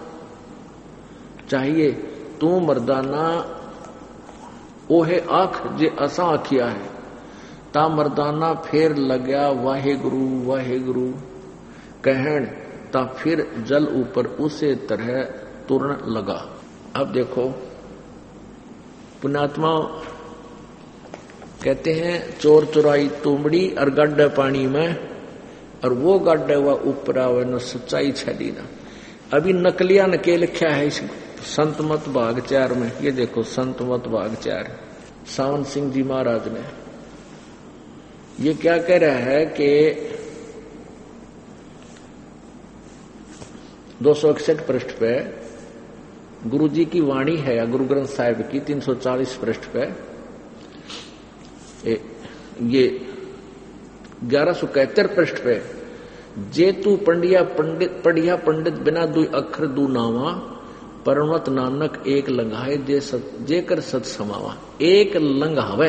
चाहिए। तू मर्दाना ओहे आख जे असा आखिया है। ता मर्दाना फिर लग्या वाहे गुरु वाहे गुरु कहण, ता फिर जल ऊपर उसे तरह तुरन लगा। अब देखो पुण्यात्मा कहते हैं चोर चुराई तुमड़ी और गड्ढे पानी में, और वो गड्ढे हुआ ऊपर आवे न सच्चाई छड़ी ना। अभी नकलिया न के लिखा है इस संत मत भाग चार में। ये देखो संत मत भाग चार सावन सिंह जी महाराज ने ये क्या कह रहा है कि दो सौ इकसठ पृष्ठ पे गुरु जी की वाणी है, या गुरु ग्रंथ साहिब की तीन सौ चालीस पृष्ठ पे ये ग्यारह सौ इकहत्तर पृष्ठ पे, जे तू पंडिया पंडित पढ़िया पंडित बिना दुई अक्षर दू नावा, परमत नानक एक लंघाए जे सत जे कर सत समावा। एक लंघावे,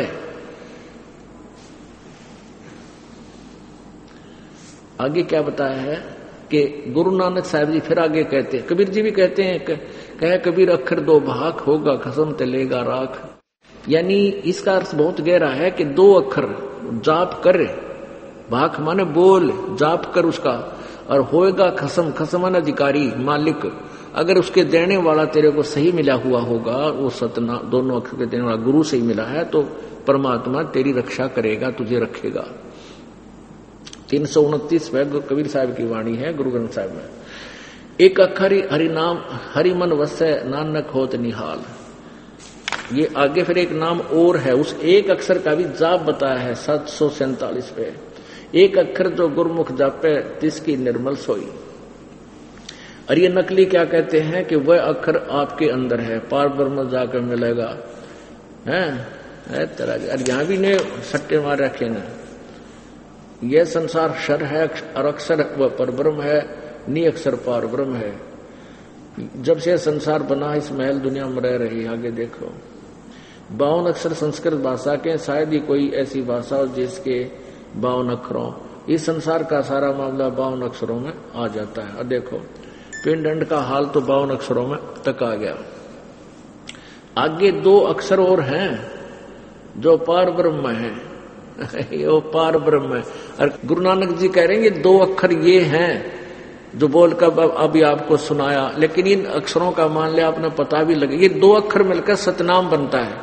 आगे क्या बताया है कि गुरु नानक साहब जी फिर आगे कहते हैं, कबीर जी भी कहते हैं, कहे कबीर अक्षर दो भाग होगा खसम तलेगा राख। यानी इसका अर्थ बहुत गहरा है कि दो अक्षर जाप कर, भाग माने बोल, जाप कर उसका, और होएगा खसम, खसम माने अधिकारी मालिक। अगर उसके देने वाला तेरे को सही मिला हुआ होगा, वो सतना दोनों अक्षर के देने वाला गुरु सही मिला है, तो परमात्मा तेरी रक्षा करेगा, तुझे रखेगा। तीन सौ उनतीस में कबीर साहब की वाणी है गुरु ग्रंथ साहब में। एक अक्षर हरि नाम हरि मन वसै नानक होत निहाल। ये आगे फिर एक नाम और है, उस एक अक्षर का भी जाप बताया है सात सौ सैंतालीस पे। एक अक्षर जो गुरुमुख जापे तिसकी निर्मल सोई। और ये नकली क्या कहते हैं कि वह अक्षर आपके अंदर है, पार ब्रह्म जाकर मिलेगा है, है तरह। और यहां भी ने सट्टे मार रखे ना, यह संसार क्षर है और अक्षर वह पर ब्रह्म है, नी अक्षर पार ब्रह्म है। जब से संसार बना इस महल दुनिया में रह रही। आगे देखो, बावन अक्षर संस्कृत भाषा के, शायद ही कोई ऐसी भाषा हो जिसके बावन अक्षरों, इस संसार का सारा मामला बावन अक्षरों में आ जाता है। और देखो पिंड का हाल तो बावन अक्षरों में तक आ गया। आगे दो अक्षर और हैं जो पार ब्रह्म है, वो पार ब्रह्म है। और गुरु नानक जी कह रहे हैं ये दो अक्षर ये हैं जो बोलकर अभी आपको सुनाया, लेकिन इन अक्षरों का मान लिया आपने पता भी लगे, ये दो अक्षर मिलकर सतनाम बनता है।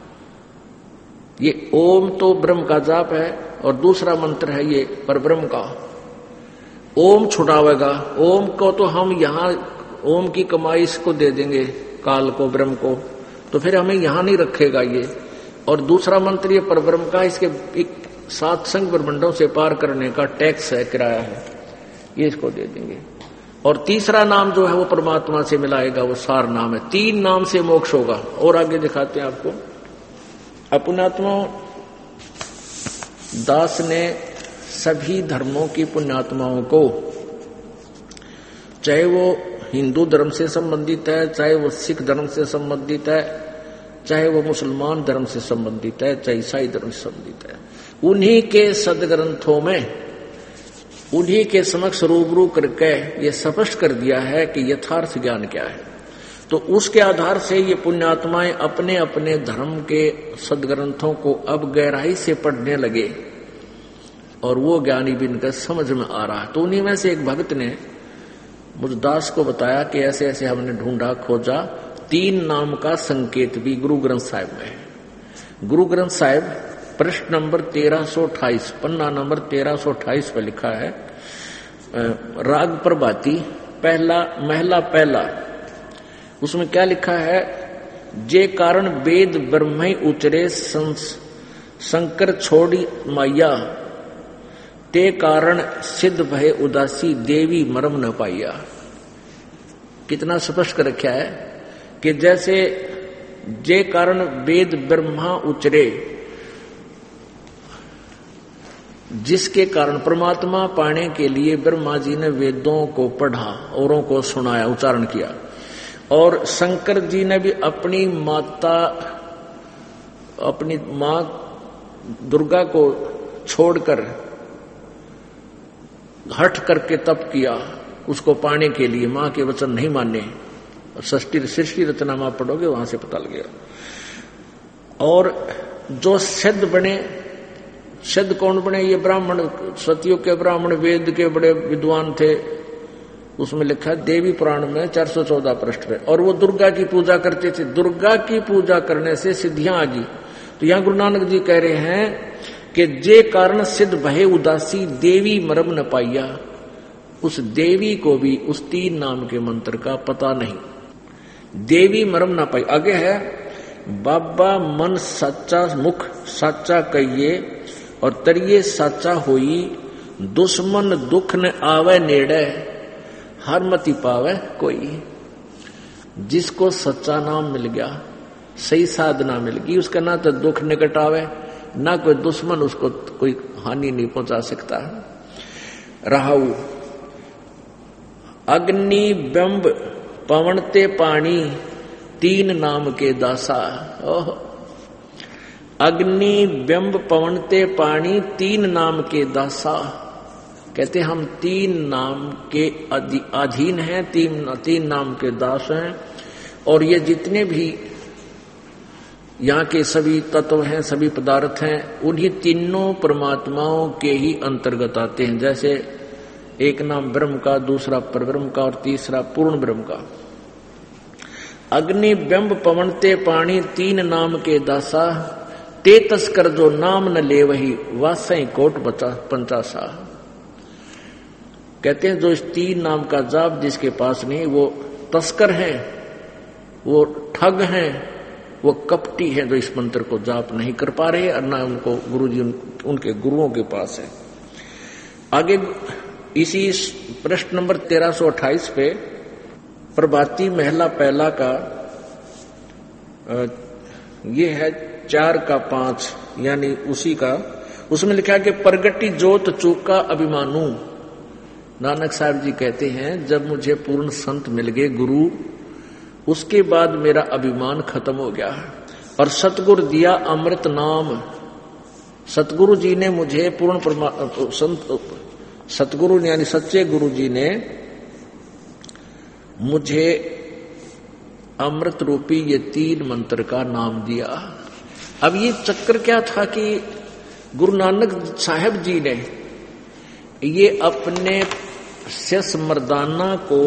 ये ओम तो ब्रह्म का जाप है और दूसरा मंत्र है ये परब्रह्म का। ओम छुड़ावेगा, ओम को तो हम यहां ओम की कमाई इसको दे देंगे, काल को ब्रह्म को, तो फिर हमें यहां नहीं रखेगा ये। और दूसरा मंत्र ये परब्रह्म का, इसके एक सात संग ब्रह्मंडों से पार करने का टैक्स है, किराया है, ये इसको दे देंगे। और तीसरा नाम जो है वो परमात्मा से मिलाएगा, वो सार नाम है। तीन नाम से मोक्ष होगा। और आगे दिखाते हैं आपको। अपनात्मा दास ने सभी धर्मों की पुण्यात्माओं को, चाहे वो हिंदू धर्म से संबंधित है, चाहे वो सिख धर्म से संबंधित है, चाहे वो मुसलमान धर्म से संबंधित है, चाहे ईसाई धर्म से संबंधित है, उन्हीं के सदग्रंथों में उन्हीं के समक्ष रूबरू करके ये स्पष्ट कर दिया है कि यथार्थ ज्ञान क्या है। तो उसके आधार से ये पुण्यात्माएं अपने अपने धर्म के सदग्रंथों को अब गहराई से पढ़ने लगे और वो ज्ञानी भी इनका समझ में आ रहा है। तो उन्हीं में से एक भक्त ने मुझ दास को बताया कि ऐसे ऐसे हमने ढूंढा खोजा, तीन नाम का संकेत भी गुरु ग्रंथ साहिब में है। गुरु ग्रंथ साहिब पृष्ठ नंबर तेरह सौ अट्ठाईस, पन्ना नंबर तेरह सौ अट्ठाईस पर लिखा है, राग प्रभाती पहला महला पहला, उसमें क्या लिखा है? जे कारण वेद ब्रह्म उचरे शंकर छोड़ी माया, ते कारण सिद्ध भय उदासी देवी मरम न पाइया। कितना स्पष्ट कर रखा है कि जैसे जे कारण वेद ब्रह्मा उचरे, जिसके कारण परमात्मा पाने के लिए ब्रह्मा जी ने वेदों को पढ़ा, औरों को सुनाया, उच्चारण किया, और शंकर जी ने भी अपनी माता अपनी मां दुर्गा को छोड़कर हट करके तप किया उसको पाने के लिए, मां के वचन नहीं माने। सृष्टि सृष्टि रचनामा पढ़ोगे वहां से पता लगेगा। और जो सिद्ध बने, सिद्ध कौन बने? ये ब्राह्मण, सतियों के ब्राह्मण वेद के बड़े विद्वान थे। उसमें लिखा है देवी पुराण में चार सौ चौदह पृष्ठ पे। और वो दुर्गा की पूजा करते थे, दुर्गा की पूजा करने से सिद्धियां आ गई। तो यहां गुरु नानक जी कह रहे हैं कि जे कारण सिद्ध भय उदासी देवी मरम न पाइया, उस देवी को भी उस तीन नाम के मंत्र का पता नहीं, देवी मरम न पाई। आगे है बाबा मन सच्चा मुख साचा कहिए और तरिये साचा होई, दुश्मन दुख न आवे नेड़े हर मति पावे कोई। जिसको सच्चा नाम मिल गया, सही साधना मिल गई, उसका ना तो दुख निकट आवे, ना कोई दुश्मन उसको कोई हानि नहीं पहुंचा सकता। राहु अग्नि बिंब पवनते पानी तीन नाम के दासा। ओह, अग्नि बिंब पवनते पानी तीन नाम के दासा। कहते हम तीन नाम के अधीन हैं, तीन तीन नाम के दास हैं। और ये जितने भी यहाँ के सभी तत्व हैं, सभी पदार्थ हैं, उन्हीं तीनों परमात्माओं के ही अंतर्गत आते हैं। जैसे एक नाम ब्रह्म का, दूसरा परब्रह्म का और तीसरा पूर्ण ब्रह्म का। अग्नि बिंब पवनते पानी तीन नाम के दासा, ते तस्कर जो नाम न ले वही वासई कोट बचा पंचासा। कहते हैं जो इस तीन नाम का जाप जिसके पास नहीं, वो तस्कर है, वो ठग है, वो कपटी है, जो इस मंत्र को जाप नहीं कर पा रहे और ना उनको गुरुजी उन, उनके गुरुओं के पास है। आगे इसी प्रश्न नंबर तेरह सौ अट्ठाईस पे प्रभाती महला पहला का ये है चार का पांच, यानी उसी का, उसमें लिखा है कि प्रगटी जोत चूका अभिमानू। नानक साहब जी कहते हैं जब मुझे पूर्ण संत मिल गए गुरु, उसके बाद मेरा अभिमान खत्म हो गया और सतगुरु दिया अमृत नाम। सतगुरु जी ने मुझे पूर्ण परमा संत सतगुरु यानी सच्चे गुरु जी ने मुझे अमृत रूपी ये तीन मंत्र का नाम दिया। अब ये चक्कर क्या था कि गुरु नानक साहब जी ने ये अपने शेष मर्दाना को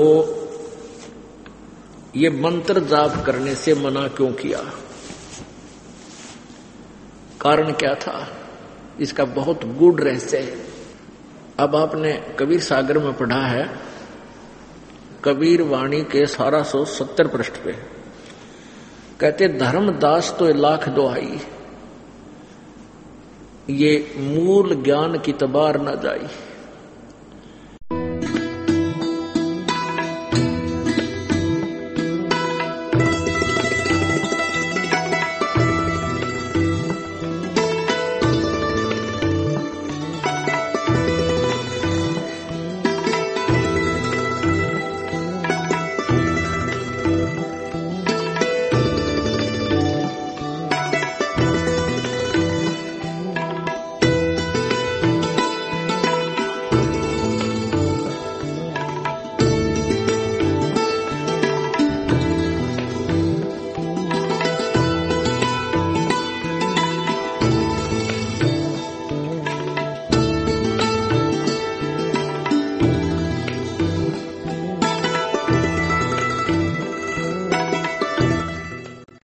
ये मंत्र जाप करने से मना क्यों किया? कारण क्या था? इसका बहुत गूढ़ रहस्य है। अब आपने कबीर सागर में पढ़ा है, कबीर वाणी के सारा सौ सत्तर पृष्ठ पे कहते धर्मदास तो लाख दोहाई, ये मूल ज्ञान की तबार न जाई।